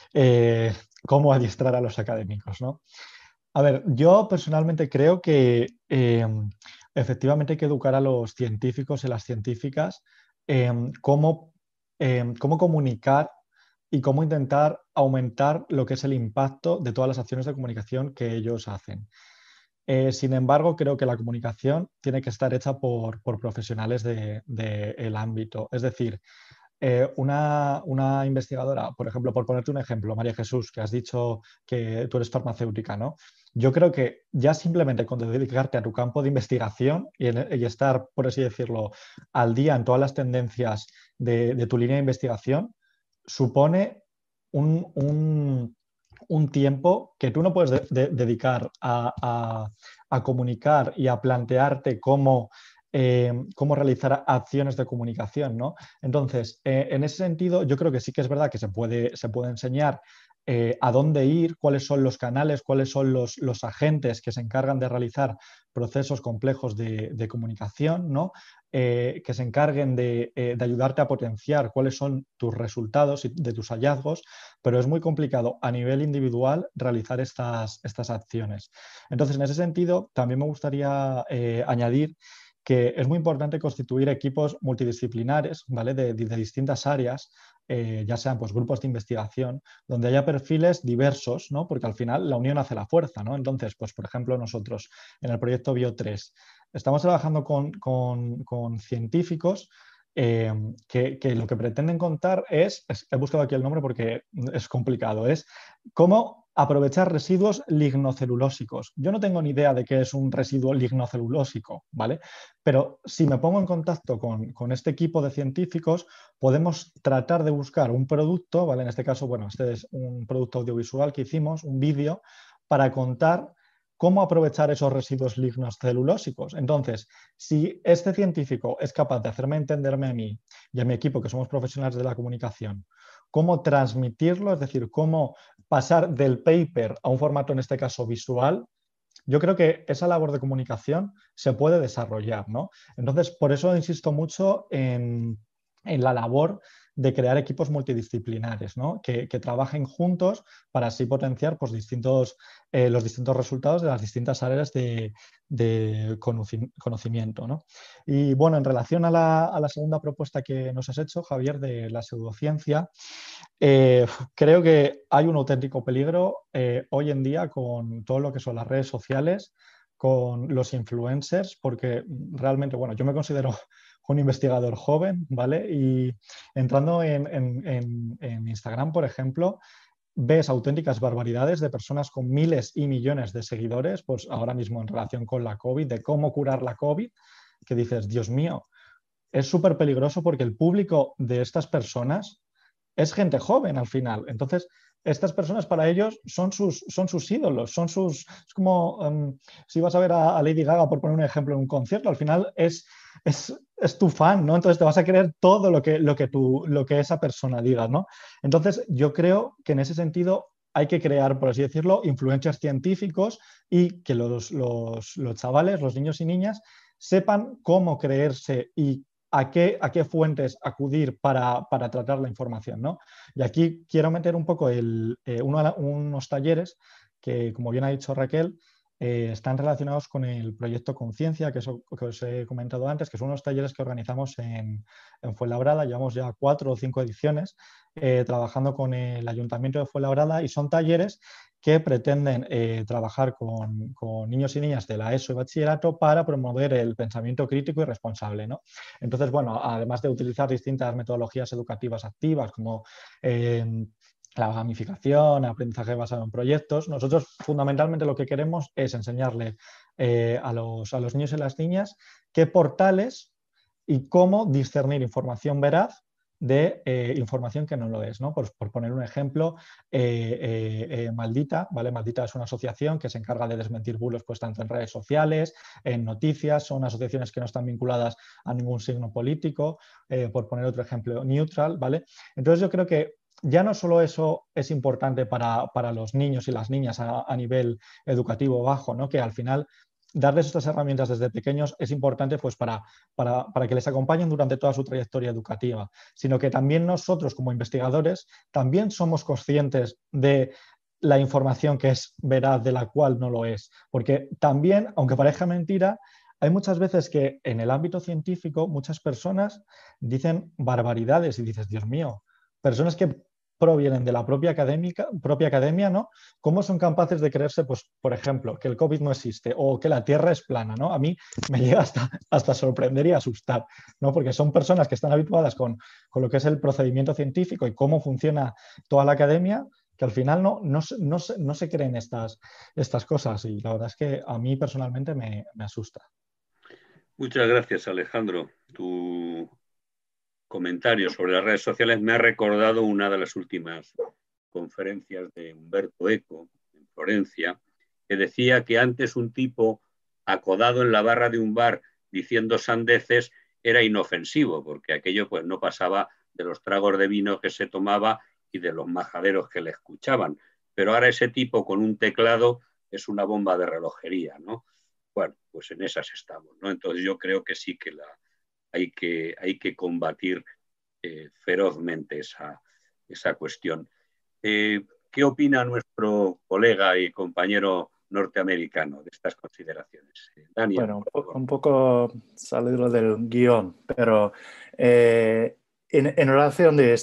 cómo adiestrar a los académicos, ¿no? A ver, yo personalmente creo que efectivamente hay que educar a los científicos y las científicas cómo comunicar y cómo intentar aumentar lo que es el impacto de todas las acciones de comunicación que ellos hacen. Sin embargo, creo que la comunicación tiene que estar hecha por profesionales del ámbito. Es decir, una investigadora, por ejemplo, por ponerte un ejemplo, María Jesús, que has dicho que tú eres farmacéutica, ¿no? Yo creo que ya simplemente con dedicarte a tu campo de investigación y estar, por así decirlo, al día en todas las tendencias de tu línea de investigación, supone un tiempo que tú no puedes dedicar a comunicar y a plantearte cómo realizar acciones de comunicación, ¿no? Entonces, en ese sentido, yo creo que sí que es verdad que se puede enseñar a dónde ir, cuáles son los canales, cuáles son los agentes que se encargan de realizar procesos complejos de comunicación, ¿no? Que se encarguen de ayudarte a potenciar cuáles son tus resultados y de tus hallazgos, pero es muy complicado a nivel individual realizar estas acciones. Entonces, en ese sentido, también me gustaría añadir que es muy importante constituir equipos multidisciplinares, ¿vale? de distintas áreas, ya sean pues, grupos de investigación, donde haya perfiles diversos, ¿no? Porque al final la unión hace la fuerza, ¿no? Entonces, pues, por ejemplo, nosotros en el proyecto Bio3 estamos trabajando con científicos que lo que pretenden contar he buscado aquí el nombre porque es complicado, es cómo aprovechar residuos lignocelulósicos. Yo no tengo ni idea de qué es un residuo lignocelulósico, ¿vale? Pero si me pongo en contacto con este equipo de científicos, podemos tratar de buscar un producto, ¿vale? En este caso, bueno, este es un producto audiovisual que hicimos, un vídeo, para contar cómo aprovechar esos residuos lignocelulósicos. Entonces, si este científico es capaz de hacerme entenderme a mí y a mi equipo, que somos profesionales de la comunicación, cómo transmitirlo, es decir, cómo pasar del paper a un formato, en este caso visual, yo creo que esa labor de comunicación se puede desarrollar, ¿no? Entonces, por eso insisto mucho en la labor de crear equipos multidisciplinares, ¿no? que trabajen juntos para así potenciar pues, los distintos resultados de las distintas áreas de conocimiento, ¿no? Y bueno, en relación a la segunda propuesta que nos has hecho, Javier, de la pseudociencia, creo que hay un auténtico peligro hoy en día con todo lo que son las redes sociales, con los influencers, porque realmente, bueno, yo me considero un investigador joven, ¿vale? Y entrando en Instagram, por ejemplo, ves auténticas barbaridades de personas con miles y millones de seguidores, pues ahora mismo en relación con la COVID, de cómo curar la COVID, que dices, Dios mío, es súper peligroso porque el público de estas personas es gente joven al final. Entonces, estas personas para ellos son sus ídolos, es como si vas a ver a Lady Gaga, por poner un ejemplo, en un concierto, al final es tu fan, ¿no? Entonces te vas a creer todo lo que esa persona diga, ¿no? Entonces, yo creo que en ese sentido hay que crear, por así decirlo, influencers científicos y que los chavales, los niños y niñas, sepan cómo creerse y a qué fuentes acudir para tratar la información, ¿no? Y aquí quiero meter un poco unos talleres que, como bien ha dicho Raquel, están relacionados con el proyecto Conciencia, que os he comentado antes, que son unos talleres que organizamos en Fuenlabrada. Llevamos ya 4 o 5 ediciones trabajando con el Ayuntamiento de Fuenlabrada y son talleres que pretenden trabajar con niños y niñas de la ESO y bachillerato para promover el pensamiento crítico y responsable, ¿no? Entonces, bueno, además de utilizar distintas metodologías educativas activas como la gamificación, aprendizaje basado en proyectos, nosotros fundamentalmente lo que queremos es enseñarle a los niños y las niñas qué portales y cómo discernir información veraz de información que no lo es, ¿no? Por poner un ejemplo, Maldita, ¿vale? Maldita es una asociación que se encarga de desmentir bulos pues, tanto en redes sociales, en noticias, son asociaciones que no están vinculadas a ningún signo político, por poner otro ejemplo, Neutral, ¿vale? Entonces yo creo que ya no solo eso es importante para los niños y las niñas a nivel educativo bajo, ¿no? Que al final darles estas herramientas desde pequeños es importante pues, para que les acompañen durante toda su trayectoria educativa, sino que también nosotros como investigadores también somos conscientes de la información que es veraz de la cual no lo es. Porque también, aunque parezca mentira, hay muchas veces que en el ámbito científico muchas personas dicen barbaridades y dices, Dios mío, personas que provienen de la propia academia, ¿no? ¿Cómo son capaces de creerse, pues, por ejemplo, que el COVID no existe o que la Tierra es plana, ¿no? A mí me llega hasta sorprender y asustar, ¿no? Porque son personas que están habituadas con lo que es el procedimiento científico y cómo funciona toda la academia, que al final no se creen estas cosas y la verdad es que a mí personalmente me asusta. Muchas gracias, Alejandro. Tu comentario sobre las redes sociales me ha recordado una de las últimas conferencias de Umberto Eco en Florencia, que decía que antes un tipo acodado en la barra de un bar diciendo sandeces era inofensivo, porque aquello pues no pasaba de los tragos de vino que se tomaba y de los majaderos que le escuchaban. Pero ahora ese tipo con un teclado es una bomba de relojería, ¿no? Bueno, pues en esas estamos, ¿no? Entonces yo creo que sí que hay que combatir ferozmente esa cuestión. ¿Qué opina nuestro colega y compañero norteamericano de estas consideraciones? Daniel. Bueno, un poco salido del guión, pero en relación de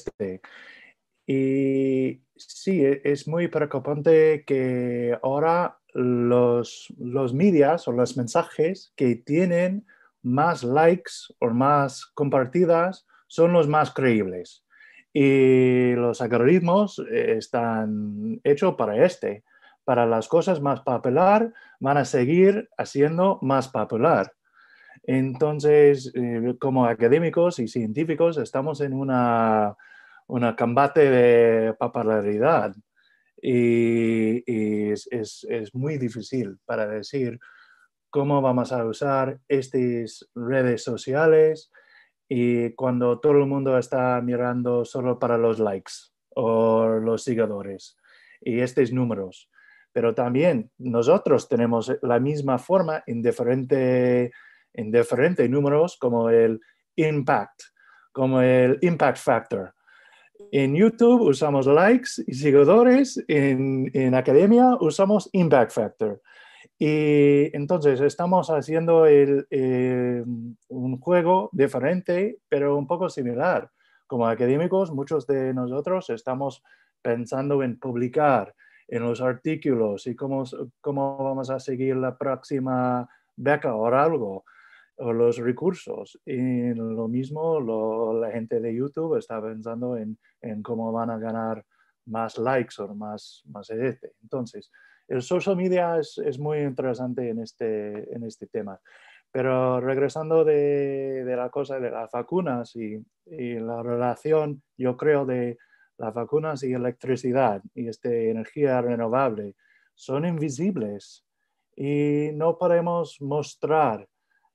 y sí, es muy preocupante que ahora los medios o los mensajes que tienen más likes o más compartidas son los más creíbles. Y los algoritmos están hechos para las cosas más popular, van a seguir haciendo más popular. Entonces, como académicos y científicos, estamos en una combate de popularidad y es muy difícil para decir cómo vamos a usar estas redes sociales y cuando todo el mundo está mirando solo para los likes o los seguidores y estos números. Pero también nosotros tenemos la misma forma en diferentes números como el impact, como el impact factor. En YouTube usamos likes y seguidores, en academia usamos impact factor. Y entonces estamos haciendo un juego diferente, pero un poco similar. Como académicos, muchos de nosotros estamos pensando en publicar en los artículos y cómo vamos a seguir la próxima beca o algo, o los recursos. Y lo mismo la gente de YouTube está pensando en cómo van a ganar más likes o más edit. Entonces, el social media es muy interesante en este tema. Pero regresando de la cosa de las vacunas y la relación, yo creo, de las vacunas y electricidad y energía renovable, son invisibles y no podemos mostrar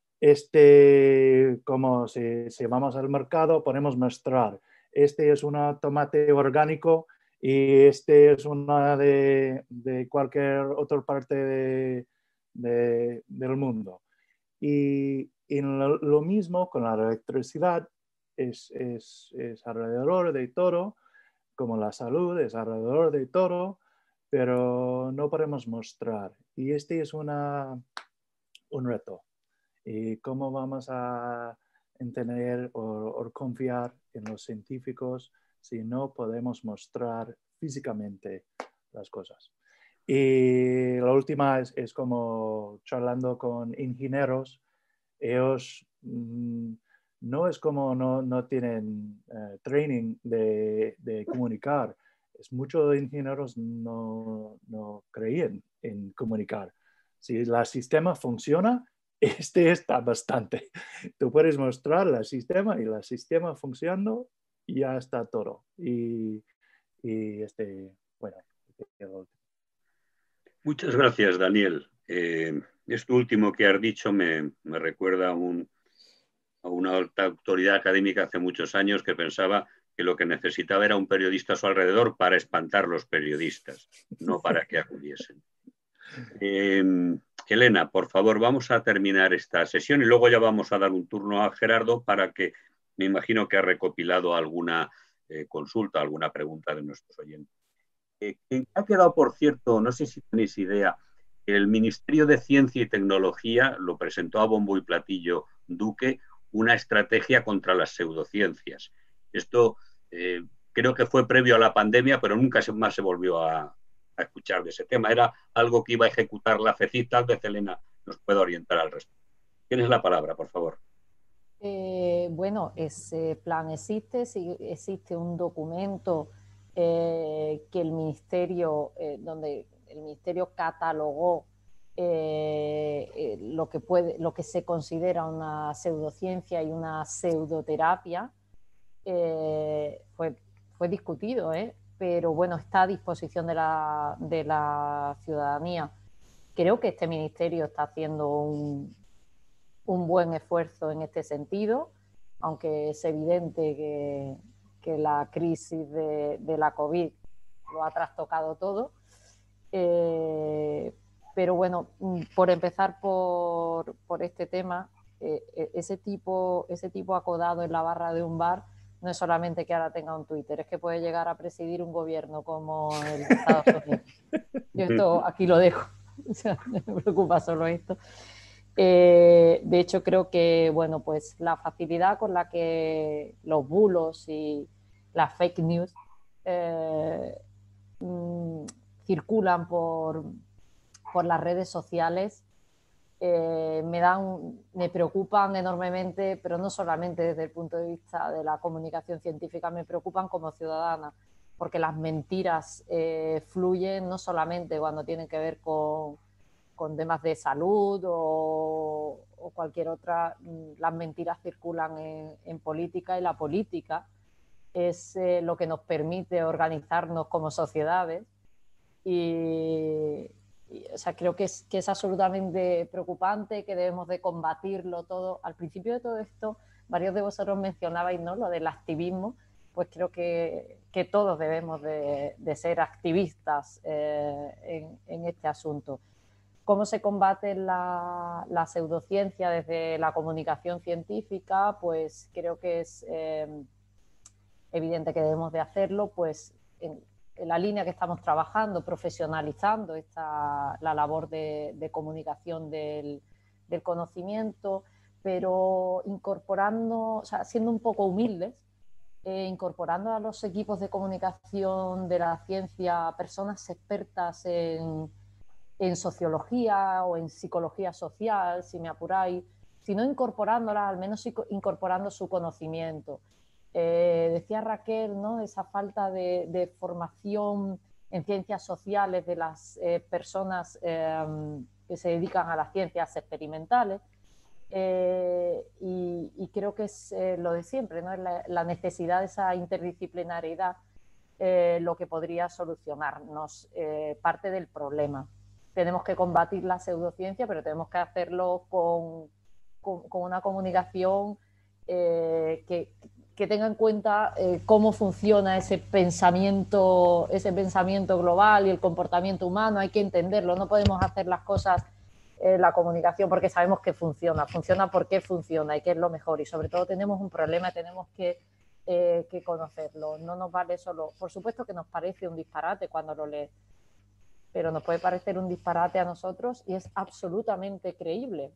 como si vamos al mercado, podemos mostrar, este es un tomate orgánico y este es una de cualquier otra parte del mundo. Y lo mismo con la electricidad, es alrededor de todo, como la salud es alrededor de todo, pero no podemos mostrar. Y este es un reto. ¿Y cómo vamos a entender o confiar en los científicos si no podemos mostrar físicamente las cosas? Y la última es como charlando con ingenieros. Ellos no es como no tienen training de comunicar. Muchos ingenieros no creían en comunicar. Si el sistema funciona, está bastante. Tú puedes mostrar el sistema y el sistema funcionando, ya está todo. Bueno. Muchas gracias, Daniel. Esto último que has dicho me recuerda a una alta autoridad académica hace muchos años que pensaba que lo que necesitaba era un periodista a su alrededor para espantar los periodistas, no para que acudiesen. Elena, por favor, vamos a terminar esta sesión y luego ya vamos a dar un turno a Gerardo para que, me imagino que ha recopilado alguna consulta, alguna pregunta de nuestros oyentes. Ha quedado, por cierto, no sé si tenéis idea, el Ministerio de Ciencia y Tecnología lo presentó a bombo y platillo Duque, una estrategia contra las pseudociencias. Esto creo que fue previo a la pandemia, pero nunca más se volvió a escuchar de ese tema. Era algo que iba a ejecutar la FECIT. Tal vez Elena nos pueda orientar al respecto. Tienes la palabra, por favor. Bueno, ese plan existe, sí, existe un documento que el Ministerio, donde el Ministerio catalogó lo que se considera una pseudociencia y una pseudoterapia. Fue discutido, pero bueno, está a disposición de la ciudadanía. Creo que este ministerio está haciendo un buen esfuerzo en este sentido, aunque es evidente que la crisis de la COVID lo ha trastocado todo. Pero bueno, por empezar por este tema, ese tipo acodado en la barra de un bar no es solamente que ahora tenga un Twitter, es que puede llegar a presidir un gobierno como el de Estados Unidos. Yo esto aquí lo dejo, o sea, no me preocupa solo esto. De hecho, creo que bueno, pues la facilidad con la que los bulos y las fake news circulan por las redes sociales me preocupan enormemente, pero no solamente desde el punto de vista de la comunicación científica, me preocupan como ciudadana, porque las mentiras fluyen no solamente cuando tienen que ver con temas de salud o cualquier otra. Las mentiras circulan en política, y la política es lo que nos permite organizarnos como sociedades. O sea, creo que es absolutamente preocupante, que debemos de combatirlo todo. Al principio de todo esto, varios de vosotros mencionabais, ¿no?, lo del activismo. Pues creo que todos debemos de ser activistas en este asunto. ¿Cómo se combate la pseudociencia desde la comunicación científica? Pues creo que es evidente que debemos de hacerlo, pues en la línea que estamos trabajando, profesionalizando la labor de comunicación del conocimiento, pero incorporando, o sea, siendo un poco humildes, incorporando a los equipos de comunicación de la ciencia personas expertas en sociología o en psicología social, si me apuráis, sino incorporándolas, al menos incorporando su conocimiento. Decía Raquel, ¿no?, esa falta de formación en ciencias sociales de las personas que se dedican a las ciencias experimentales, y creo que es lo de siempre, ¿no?, es la necesidad de esa interdisciplinariedad lo que podría solucionarnos parte del problema. Tenemos que combatir la pseudociencia, pero tenemos que hacerlo con una comunicación que tenga en cuenta cómo funciona ese pensamiento global y el comportamiento humano. Hay que entenderlo, no podemos hacer las cosas, la comunicación, porque sabemos que funciona porque funciona y que es lo mejor. Y sobre todo tenemos un problema, tenemos que conocerlo. No nos vale solo, por supuesto que nos parece un disparate cuando lo lees, pero nos puede parecer un disparate a nosotros y es absolutamente creíble.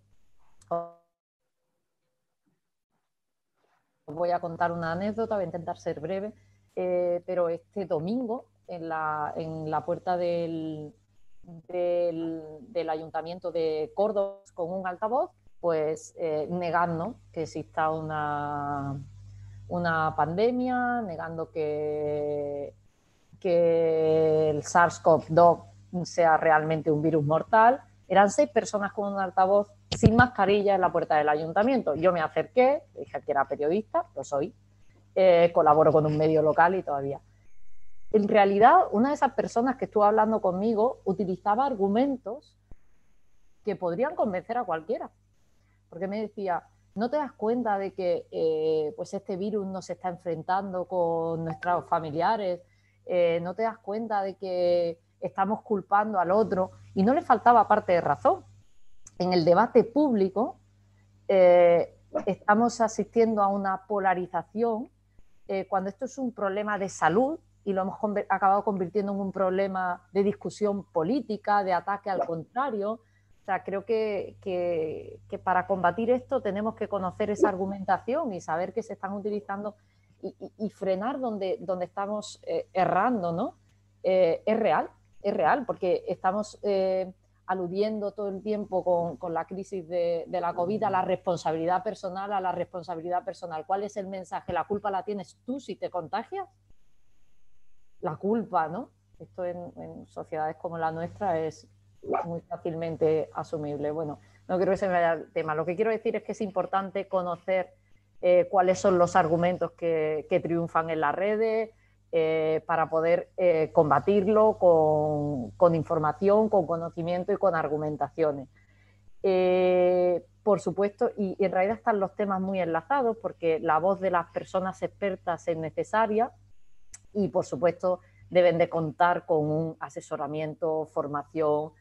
Os voy a contar una anécdota, voy a intentar ser breve, pero este domingo en la puerta del Ayuntamiento de Córdoba, con un altavoz, pues negando que exista una pandemia, negando que el SARS-CoV-2 sea realmente un virus mortal. Eran 6 personas con un altavoz sin mascarilla en la puerta del ayuntamiento. Yo me acerqué, dije que era periodista, lo soy, colaboro con un medio local y todavía. En realidad, una de esas personas que estuvo hablando conmigo utilizaba argumentos que podrían convencer a cualquiera. Porque me decía, ¿no te das cuenta de que pues este virus nos está enfrentando con nuestros familiares? ¿No te das cuenta de que estamos culpando al otro? Y no le faltaba parte de razón. En el debate público estamos asistiendo a una polarización cuando esto es un problema de salud y lo hemos acabado convirtiendo en un problema de discusión política, de ataque al contrario. O sea, creo que para combatir esto tenemos que conocer esa argumentación y saber que se están utilizando y frenar donde estamos errando, ¿no? Es real, porque estamos aludiendo todo el tiempo con la crisis de la COVID a la responsabilidad personal, ¿Cuál es el mensaje? ¿La culpa la tienes tú si te contagias? La culpa, ¿no? Esto en sociedades como la nuestra es muy fácilmente asumible. Bueno, no quiero que se me vaya el tema. Lo que quiero decir es que es importante conocer cuáles son los argumentos que triunfan en las redes para poder combatirlo con información, con conocimiento y con argumentaciones. Por supuesto, y en realidad están los temas muy enlazados porque la voz de las personas expertas es necesaria y, por supuesto, deben de contar con un asesoramiento, formación,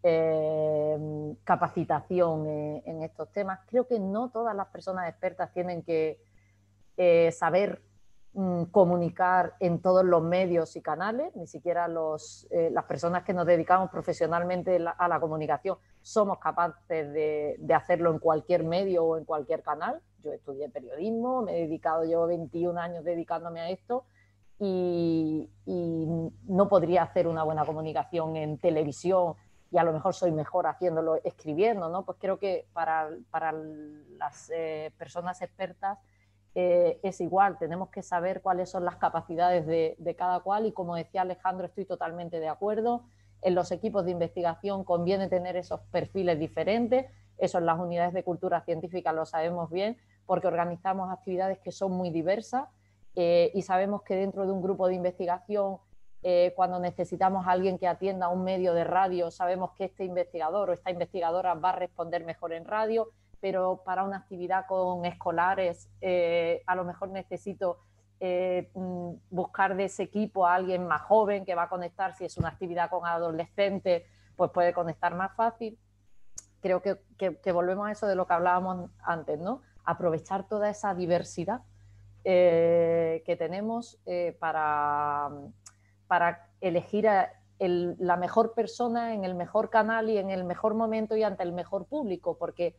capacitación en estos temas. Creo que no todas las personas expertas tienen que saber comunicar en todos los medios y canales, ni siquiera las personas que nos dedicamos profesionalmente a la comunicación somos capaces de hacerlo en cualquier medio o en cualquier canal. Yo estudié periodismo, llevo 21 años dedicándome a esto y no podría hacer una buena comunicación en televisión y a lo mejor soy mejor haciéndolo escribiendo, ¿no? Pues creo que para las personas expertas es igual, tenemos que saber cuáles son las capacidades de cada cual y, como decía Alejandro, estoy totalmente de acuerdo. En los equipos de investigación conviene tener esos perfiles diferentes, eso en las unidades de cultura científica lo sabemos bien porque organizamos actividades que son muy diversas y sabemos que dentro de un grupo de investigación cuando necesitamos a alguien que atienda a un medio de radio, sabemos que este investigador o esta investigadora va a responder mejor en radio, pero para una actividad con escolares a lo mejor necesito buscar de ese equipo a alguien más joven que va a conectar. Si es una actividad con adolescentes, pues puede conectar más fácil. Creo que volvemos a eso de lo que hablábamos antes, ¿no? Aprovechar toda esa diversidad que tenemos para elegir la mejor persona en el mejor canal y en el mejor momento y ante el mejor público, porque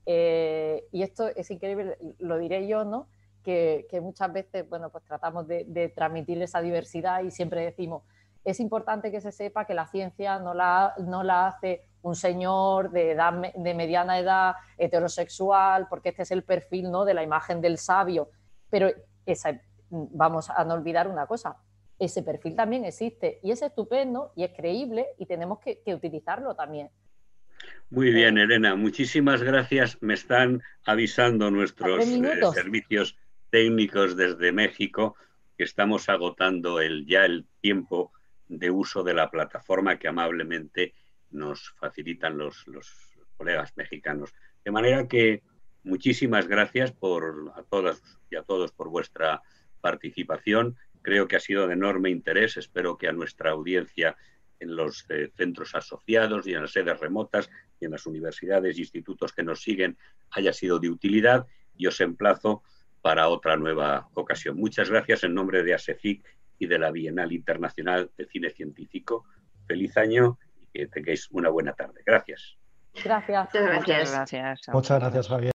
y esto es increíble, lo diré yo, ¿no? Que muchas veces, bueno, pues tratamos de transmitir esa diversidad y siempre decimos, es importante que se sepa que la ciencia no la hace un señor de mediana edad, heterosexual, porque este es el perfil, ¿no?, de la imagen del sabio, pero vamos a no olvidar una cosa, ese perfil también existe y es estupendo y es creíble y tenemos que utilizarlo también. Muy bien, Elena, muchísimas gracias. Me están avisando nuestros servicios técnicos desde México que estamos agotando ya el tiempo de uso de la plataforma que amablemente nos facilitan los colegas mexicanos. De manera que muchísimas gracias a todas y a todos por vuestra participación. Creo que ha sido de enorme interés. Espero que a nuestra audiencia en los centros asociados y en las sedes remotas y en las universidades e institutos que nos siguen haya sido de utilidad y os emplazo para otra nueva ocasión. Muchas gracias en nombre de ASECIC y de la Bienal Internacional de Cine Científico. Feliz año y que tengáis una buena tarde. Gracias. Gracias. Muchas gracias. Muchas gracias. Muchas gracias, Javier.